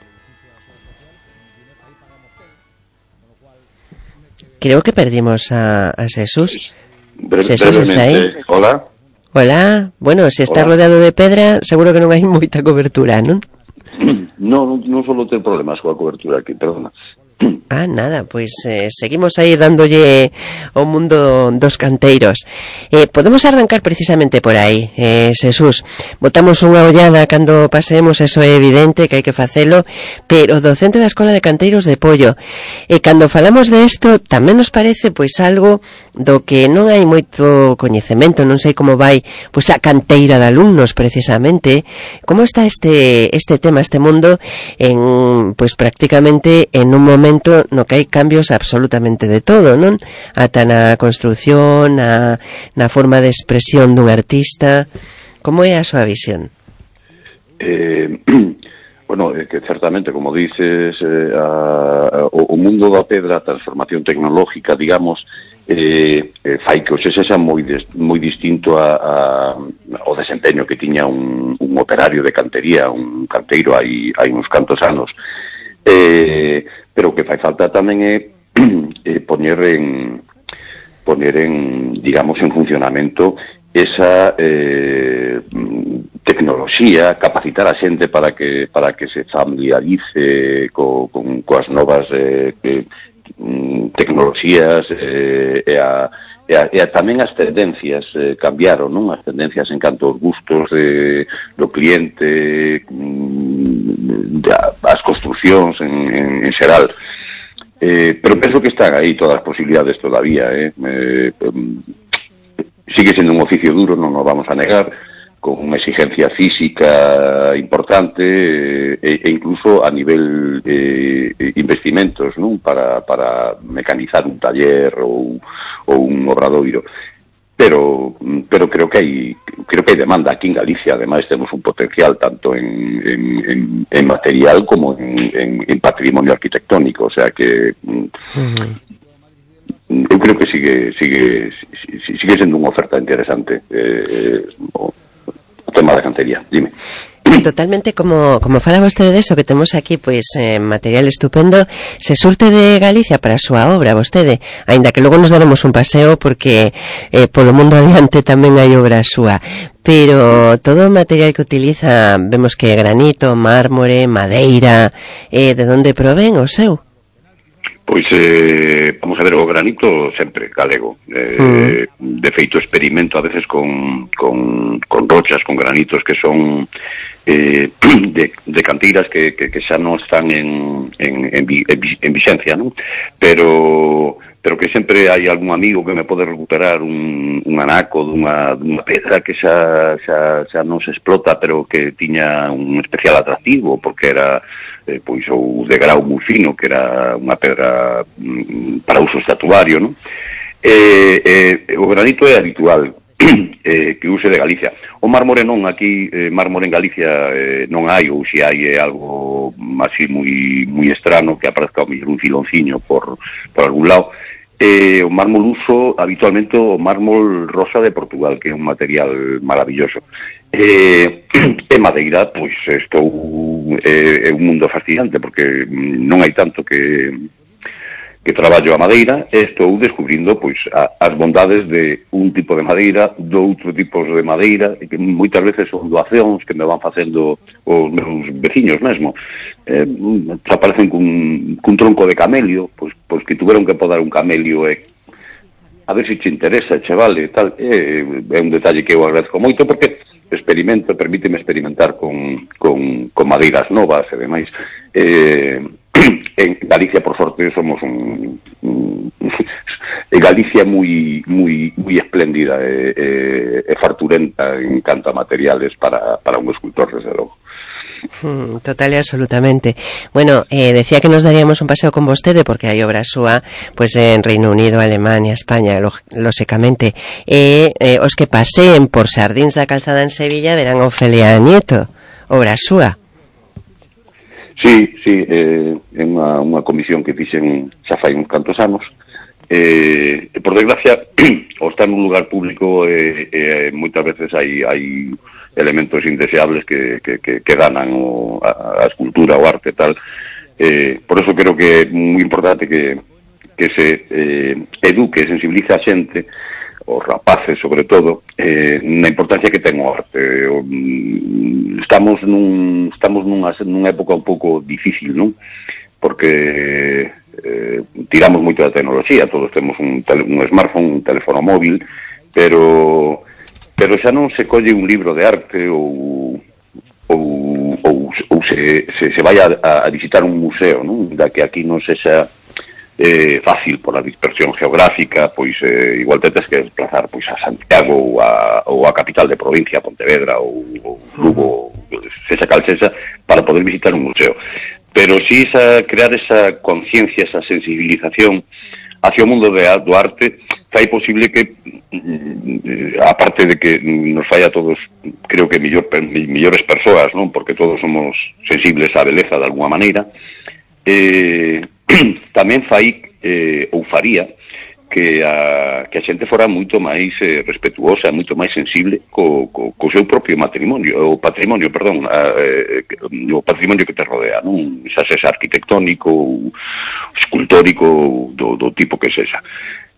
S3: Creo que perdimos a, a Jesús.
S11: Bre-
S3: Jesús está aí.
S11: Hola.
S3: Hola, bueno, se está
S11: Hola.
S3: rodeado de pedra, seguro que non hai moita cobertura, non?
S11: Non, non solo ten problemas coa cobertura aquí, perdona.
S3: Ah, nada, pois eh, seguimos aí dándolle ao mundo dos canteiros. Eh, podemos arrancar precisamente por aí, eh, Jesús. Botamos unha ollada cando paseemos, eso é evidente que hai que facelo, pero docente da Escola de Canteiros de Pollo. E cando falamos de isto, tamén nos parece pois algo do que non hai moito coñecemento, non sei como vai pois a canteira de alumnos precisamente. Como está este este tema, este mundo en pois prácticamente en un momento no que hai cambios absolutamente de todo, non? Ata na construción, na, na forma de expresión dun artista. Como é a súa visión?
S11: Eh, bueno, eh, que certamente, como dices, eh, a, a, o mundo da pedra, a transformación tecnológica, digamos, eh, eh, fai que o sexa moi, des, moi distinto a, a, ao desempeño que tiña un, un operario de cantería, un canteiro hai, hai uns cantos anos. Eh, pero o que fai falta tamén é eh, poñer en poñer en, digamos, en funcionamento esa eh, tecnoloxía, capacitar a xente para que para que se familiarice co, con coas novas eh, que, tecnoloxías eh, e a E, a, e a, tamén as tendencias eh, cambiaron, non? As tendencias en canto aos gustos de, do cliente, mm, de, as construcións en, en, en xeral. Eh, pero penso que están aí todas as posibilidades todavía. Eh? Eh, sigue sendo un oficio duro, non nos vamos a negar, con unha exigencia física importante e, e incluso a nivel eh, investimentos, non? Para, para mecanizar un taller ou, ou un obradoiro. Pero, pero creo que hai creo que hai demanda aquí en Galicia. Ademais temos un potencial tanto en, en, en, en material como en, en, en patrimonio arquitectónico, o sea que uh-huh. eu creo que sigue sigue sigue sendo unha oferta interesante eh, o, tema da cantería, dime.
S3: Totalmente, como como fala vostede deso, que temos aquí pois eh, material estupendo, se surte de Galicia para a súa obra, vostede, aínda que logo nos daremos un paseo porque eh, polo mundo adiante tamén hai obra súa, pero todo o material que utiliza, vemos que granito, mármore, madeira, eh, de onde provén o seu?
S11: Pois, eh, vamos a ver, o granito sempre galego. Eh, mm. De feito, experimento a veces con, con, con rochas, con granitos que son eh, de, de canteiras que, que, que xa non están en, en, en, en, en vixencia, non? Pero, pero que sempre hai algún amigo que me pode recuperar un, un anaco dunha, dunha pedra que xa, xa, xa non se explota, pero que tiña un especial atractivo, porque era eh, pois ou de grau moi fino, que era unha pedra mm, para uso estatuario, non? Eh, eh, o granito é habitual, eh, que use de Galicia. O mármore non, aquí eh, mármore en Galicia eh, non hai, ou se hai é algo así moi moi estrano, que aparezca o mellor un filonciño por, por algún lado. Eh, o mármol uso habitualmente o mármol rosa de Portugal, que é un material maravilloso. Eh, e madeira, pois estou é, é un mundo fascinante, porque non hai tanto que que traballo a madeira, e estou descubrindo pois a, as bondades de un tipo de madeira, de outro tipo de madeira, e que moitas veces son doacións que me van facendo os meus veciños mesmo. Eh, aparecen cun, cun tronco de camelio, pois, pois que tuveron que podar un camelio e a ver se te interesa, che vale, tal. É, é un detalle que eu agradezco moito, porque experimento, permíteme experimentar con, con, con madeiras novas e demais. Eh, en Galicia, por sorte, somos un, un Galicia moi moi moi espléndida e, e, e farturenta en canto a materiales para, para un escultor, desde logo.
S3: Hmm, total y absolutamente. Bueno, eh, decía que nos daríamos un paseo con vostede porque hai obra súa pues en Reino Unido, Alemania, España, lo, lóxicamente. E eh, os que paseen por Sardins da Calzada en Sevilla verán a Ofelia Nieto, obra súa.
S11: Sí, sí, eh, é unha, unha comisión que fixen xa fai uns cantos anos. Eh, por desgracia, o estar nun lugar público eh, eh, moitas veces hai, hai elementos indeseables que, que, que, que danan o, a, a escultura, o arte e tal. Eh, por eso creo que é moi importante que, que se eh, eduque, sensibilice a xente, os rapaces sobre todo, eh, na importancia que ten o arte. O, estamos nun estamos nunha, nunha época un pouco difícil, non? Porque eh, tiramos moito da tecnoloxía, todos temos un, tele, un smartphone, un teléfono móvil, pero pero xa non se colle un libro de arte ou ou, ou, ou se, se, se vai a, a visitar un museo, non? Da que aquí non sexa eh, fácil por a dispersión geográfica, pois eh, igual te tens que desplazar pois a Santiago ou a, ou a capital de provincia, Pontevedra ou, ou Lugo, sexa cal sexa, para poder visitar un museo. Pero si esa, crear esa conciencia, esa sensibilización hacia o mundo de, do arte fai posible que, aparte de que nos fai a todos, creo que millor, millores persoas, non? Porque todos somos sensibles á beleza de alguma maneira, eh, tamén fai eh, ou faría que a, que a xente fora moito máis eh, respetuosa, moito máis sensible co, co, co seu propio matrimonio, o patrimonio, perdón, a, eh, o patrimonio que te rodea, non? Xa sexa arquitectónico ou escultórico do, do tipo que sexa.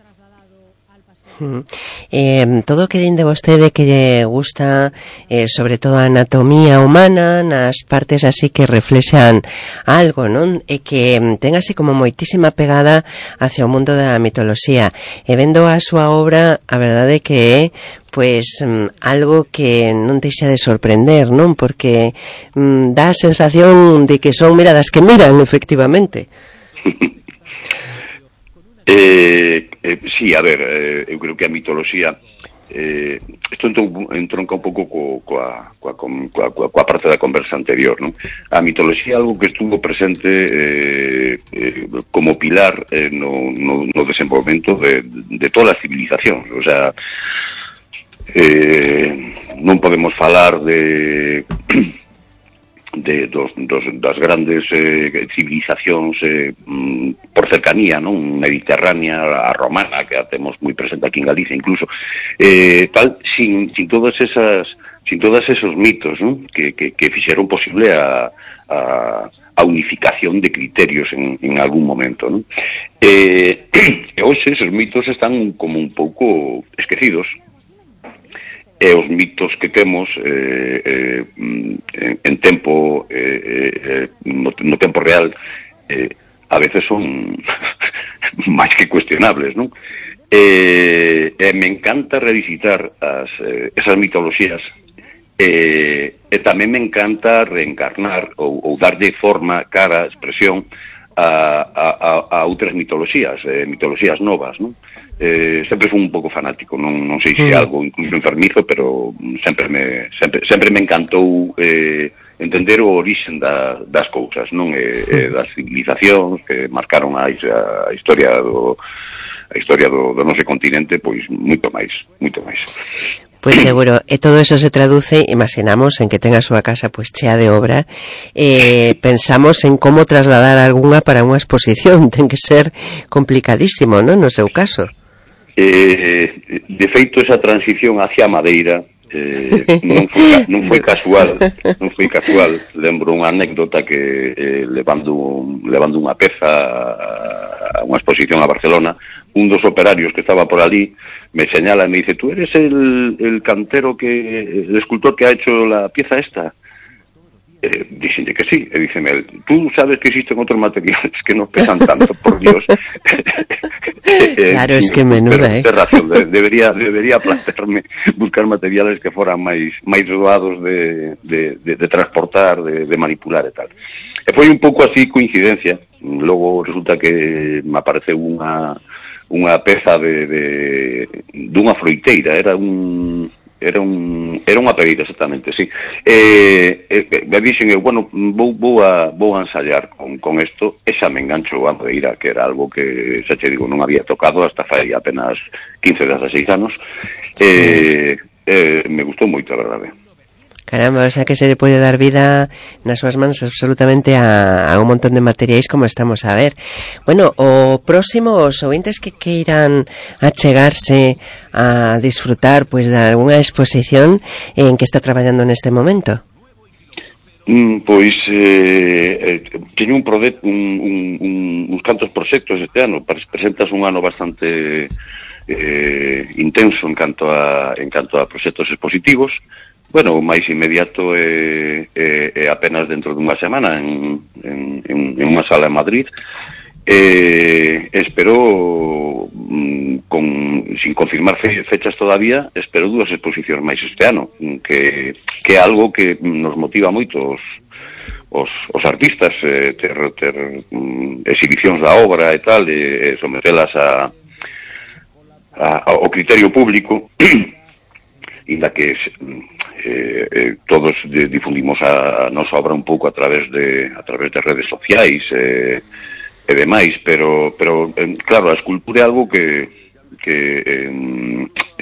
S3: Eh, todo o que din de vostede que lle gusta eh, sobre todo a anatomía humana, nas partes así que reflexan algo, non? E que ten así como moitísima pegada hacia o mundo da mitoloxía. E vendo a súa obra, a verdade que é pois um, algo que non deixa de sorprender, non? Porque um, dá a sensación de que son miradas que miran, efectivamente.
S11: Eh, eh, sí, a ver, eh, eu creo que a mitoloxía eh, isto entronca un pouco co, coa, coa, coa, coa, coa parte da conversa anterior, non? A mitoloxía é algo que estuvo presente eh, eh, como pilar eh, no, no, no desenvolvemento de, de todas as civilizacións, o sea, eh, non podemos falar de de dos, dos, das grandes eh, civilizacións eh, por cercanía, non? Mediterránea, a romana, que a temos moi presente aquí en Galicia incluso, eh, tal, sin, sin todas esas sin todos esos mitos, non? Que, que, que fixeron posible a, a, a unificación de criterios en, en algún momento, non? Eh, e hoxe esos mitos están como un pouco esquecidos, e os mitos que temos eh, eh, en, en tempo eh, eh, no, no tempo real eh, a veces son máis que cuestionables, non? Eh, e me encanta revisitar as, eh, esas mitoloxías eh, e tamén me encanta reencarnar ou, ou darlle forma, cara, expresión a, a, a outras mitoloxías, eh, mitoloxías novas, non? Eh, sempre fui un pouco fanático, non, non sei se é algo incluso enfermizo, pero sempre me sempre, sempre me encantou eh, entender o orixen da, das cousas, non? Eh, eh, das civilizacións que marcaron a, a historia do a historia do, do noso continente, pois moito máis, moito máis.
S3: Pois seguro, e todo eso se traduce, imaginamos, en que tenga a súa casa pois chea de obra, eh, pensamos en como trasladar algunha para unha exposición, ten que ser complicadísimo, non, no seu caso.
S11: Eh, de feito, esa transición hacia a madeira eh, non, foi, non foi casual, non foi casual. Lembro unha anécdota que eh, levando, levando unha peza a unha exposición a Barcelona, un dos operarios que estaba por ali me señala e me dice: tú eres el, el cantero, que el escultor que ha hecho la pieza esta. Eh, dixenlle que sí, e díceme: tú sabes que existen outros materiales que non pesan tanto, por Dios.
S3: Claro, eh, es que menuda, eh.
S11: Razón, de, debería debería plantearme buscar materiales que foran máis máis doados de, de, de, de transportar, de, de manipular e tal. E foi un pouco así coincidencia. Logo resulta que me apareceu unha unha peza de, de dunha froiteira, era un era un era unha pegueira, exactamente, sí. Eh, eh, me dixen, eu, bueno, vou, vou, a, vou a ensayar con, con esto, e xa me engancho a madeira, que era algo que, xa che digo, non había tocado hasta fai apenas quince, dezasseis anos. Eh, eh, me gustou moito, a verdade.
S3: Caramba, o sea que se le pode dar vida nas súas mans absolutamente a, a un montón de materiais, como estamos a ver. Bueno, o próximo, os ouvintes que queiran achegarse a disfrutar pois de algunha exposición, en que está traballando neste momento?
S11: Mm, pois eh, eh, teño un, prodet, un, un, un, uns cantos proxectos este ano. Presentas un ano bastante eh, intenso en canto a, en canto a proxectos expositivos. Bueno, o máis inmediato é, é, é apenas dentro dunha semana en, en, en unha sala en Madrid. Eh, espero, mm, con, sin confirmar fe, fechas todavía, espero dúas exposicións máis este ano, que, que é algo que nos motiva moito os, os, os artistas, eh, ter, ter mm, exhibicións da obra e tal, e, e sometelas a, a, ao criterio público, inda que eh, eh, todos de, difundimos a, a nosa obra un pouco a través de a través de redes sociais eh, e demais, pero pero eh, claro, a escultura é algo que que eh,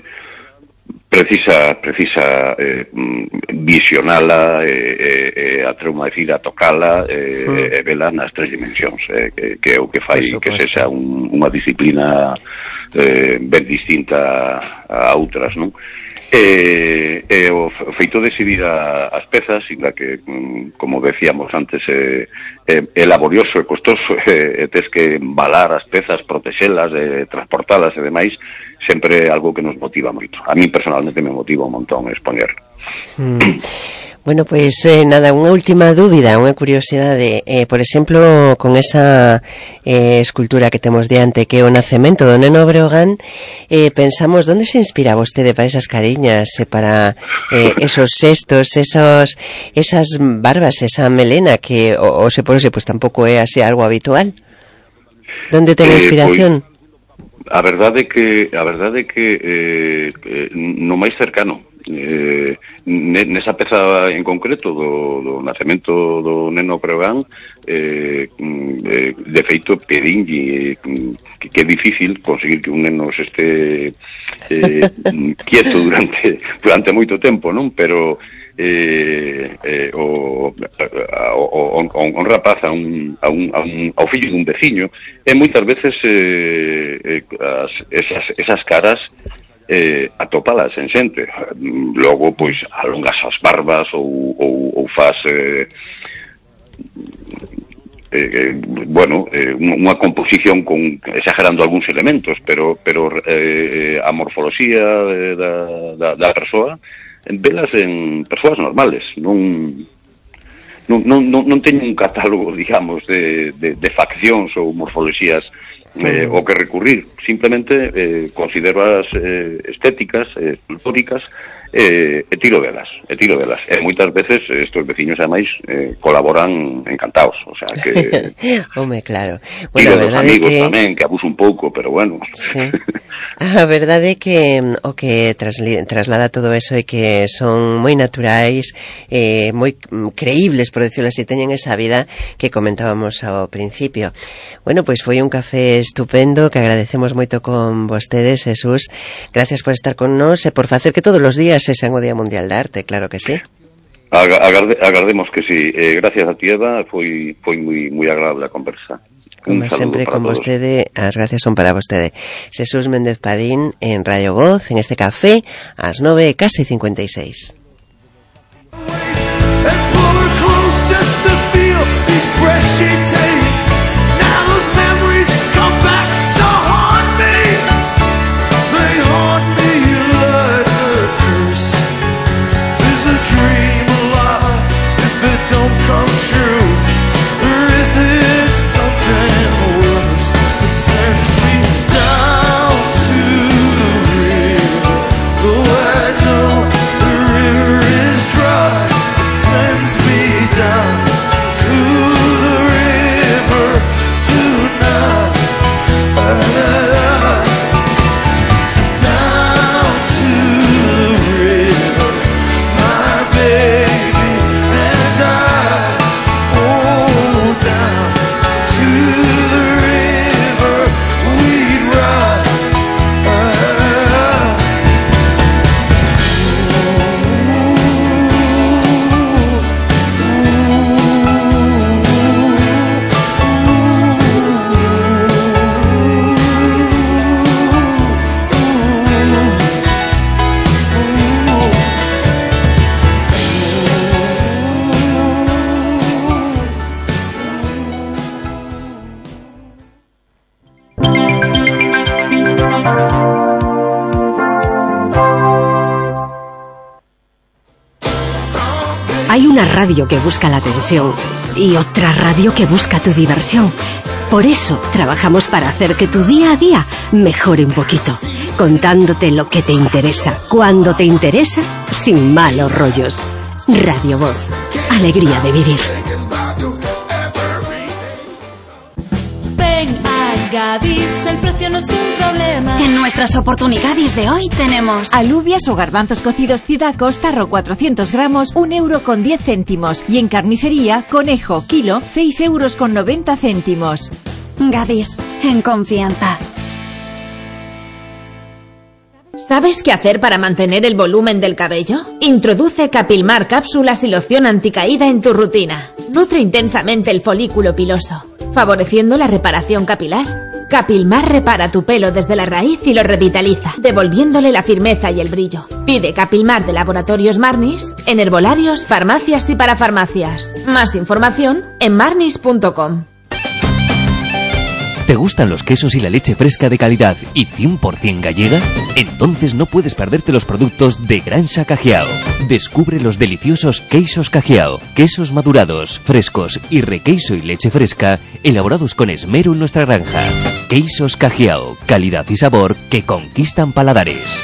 S11: precisa precisa eh, visionala e eh, eh, atrevo a decir a tocala e eh, eh, vela nas tres dimensións, eh, que, que é o que fai que sexa un, unha disciplina eh, ben distinta a outras, non? E, e o feito de exhibir a, as pezas, inda que, como decíamos antes, é, é, é laborioso e costoso, e, e tes que embalar as pezas, protexelas, e transportalas e demais, sempre é algo que nos motiva moito. A mí personalmente me motiva un montón expoñer.
S3: Mm. Bueno, pois pues, eh, nada, unha última dúbida, unha curiosidade, eh, por exemplo, con esa eh, escultura que temos diante, que é o nacemento do Neno Breogán, eh, pensamos, onde se inspira vostede para esas cariñas, e para eh, esos xestos, esos, esas barbas, esa melena, que o, o se pose, pues tampouco é así algo habitual? Onde ten a inspiración?
S11: Eh, pois, a verdade que a verdade que eh, eh, no máis cercano, eh, nesa peza en concreto do, do nacemento do Neno Breogán, eh, eh, de feito pedinlle eh, que, que é difícil conseguir que un neno se este eh, quieto durante durante moito tempo, non? Pero eh, eh, o, o, o, un rapaz a un, a un, a un, ao fillo dun veciño, e moitas veces eh, eh, as, esas, esas caras eh, atópalas en xente. Logo, pois, alongas as barbas ou, ou, ou faz eh, eh, bueno, eh, unha composición con exagerando algúns elementos, pero pero eh, a morfoloxía da, da, da persoa velas en persoas normales, non non, non, non teño un catálogo, digamos, de, de, de faccións ou morfoloxías eh, o que recurrir. Simplemente eh, considero as eh, estéticas, eh, escultóricas, e, e tiro delas, e tiro delas. E moitas veces estos veciños ademais eh, colaboran encantados, o sea que...
S3: Home, claro.
S11: Bueno, tiro dos amigos que... tamén, que abuso un pouco, pero bueno.
S3: Sí. A verdade é que o que trasli, traslada todo eso é que son moi naturais, eh, moi creíbles, por decirlo así, teñen esa vida que comentábamos ao principio. Bueno, pois foi un café estupendo que agradecemos moito con vostedes, Jesús. Gracias por estar con nós e por facer que todos os días se sean o Día Mundial de Arte, claro que sí.
S11: Agarde, agardemos que sí. Eh, gracias a ti, Eva, foi foi moi moi agradable a conversa.
S3: Como sempre con todos. Vostede, as gracias son para vostede. Jesús Méndez Padín en Radio Voz, en este café, ás nove casi cincuenta y seis.
S4: Hay una radio que busca la atención y otra radio que busca tu diversión. Por eso trabajamos para hacer que tu día a día mejore un poquito, contándote lo que te interesa, cuando te interesa, sin malos rollos. Radio Voz, alegría de vivir.
S12: Gadis, el precio no es un problema.
S13: En nuestras oportunidades de hoy tenemos
S12: alubias o garbanzos cocidos Cidacos, tarro cuatrocientos gramos, un euro con diez céntimos. Y en carnicería, conejo, kilo, seis euros con noventa céntimos.
S13: Gadis, en confianza.
S14: ¿Sabes qué hacer para mantener el volumen del cabello? Introduce Capilmar cápsulas y loción anticaída en tu rutina. Nutre intensamente el folículo piloso, favoreciendo la reparación capilar. Capilmar repara tu pelo desde la raíz y lo revitaliza, devolviéndole la firmeza y el brillo. Pide Capilmar de Laboratorios Marnis en herbolarios, farmacias y parafarmacias. Más información en marnis punto com.
S15: ¿Te gustan los quesos y la leche fresca de calidad y cien por ciento gallega? Entonces no puedes perderte los productos de Granja Cajiao. Descubre los deliciosos queixos Cajiao, quesos madurados, frescos y requeiso y leche fresca, elaborados con esmero en nuestra granja. Queixos Cajiao, calidad y sabor que conquistan paladares.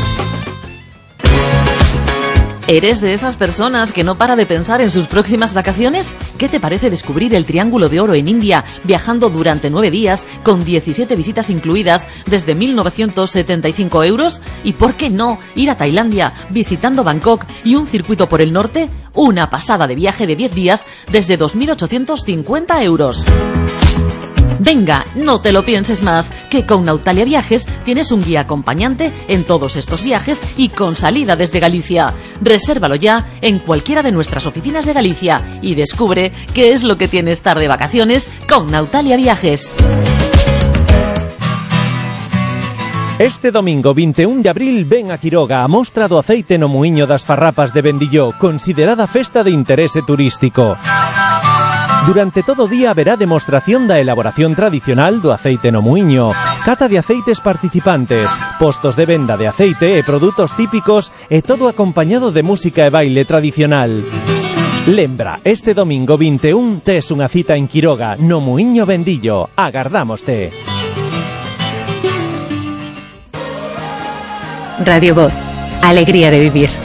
S16: ¿Eres de esas personas que no para de pensar en sus próximas vacaciones? ¿Qué te parece descubrir el Triángulo de Oro en India, viajando durante nueve días, con diecisiete visitas incluidas, desde mil novecientos setenta y cinco euros? ¿Y por qué no ir a Tailandia, visitando Bangkok y un circuito por el norte? Una pasada de viaje de diez días, desde dos mil ochocientos cincuenta euros. Venga, no te lo pienses más, que con Nautalia Viajes tienes un guía acompañante en todos estos viajes y con salida desde Galicia. Resérvalo ya en cualquiera de nuestras oficinas de Galicia y descubre qué es lo que tiene estar de vacaciones con Nautalia Viajes.
S17: Este domingo veintiuno de abril ven a Quiroga a mostra do aceite no muiño das Farrapas de Vendilló, considerada festa de interese turístico. Durante todo o día haberá demostración da elaboración tradicional do aceite no muiño, cata de aceites participantes, postos de venda de aceite e produtos típicos e todo acompañado de música e baile tradicional. Lembra, este domingo veintiuno tes unha cita en Quiroga, no Muiño Vendillo. Agardámoste.
S18: Radio Voz, alegría de vivir.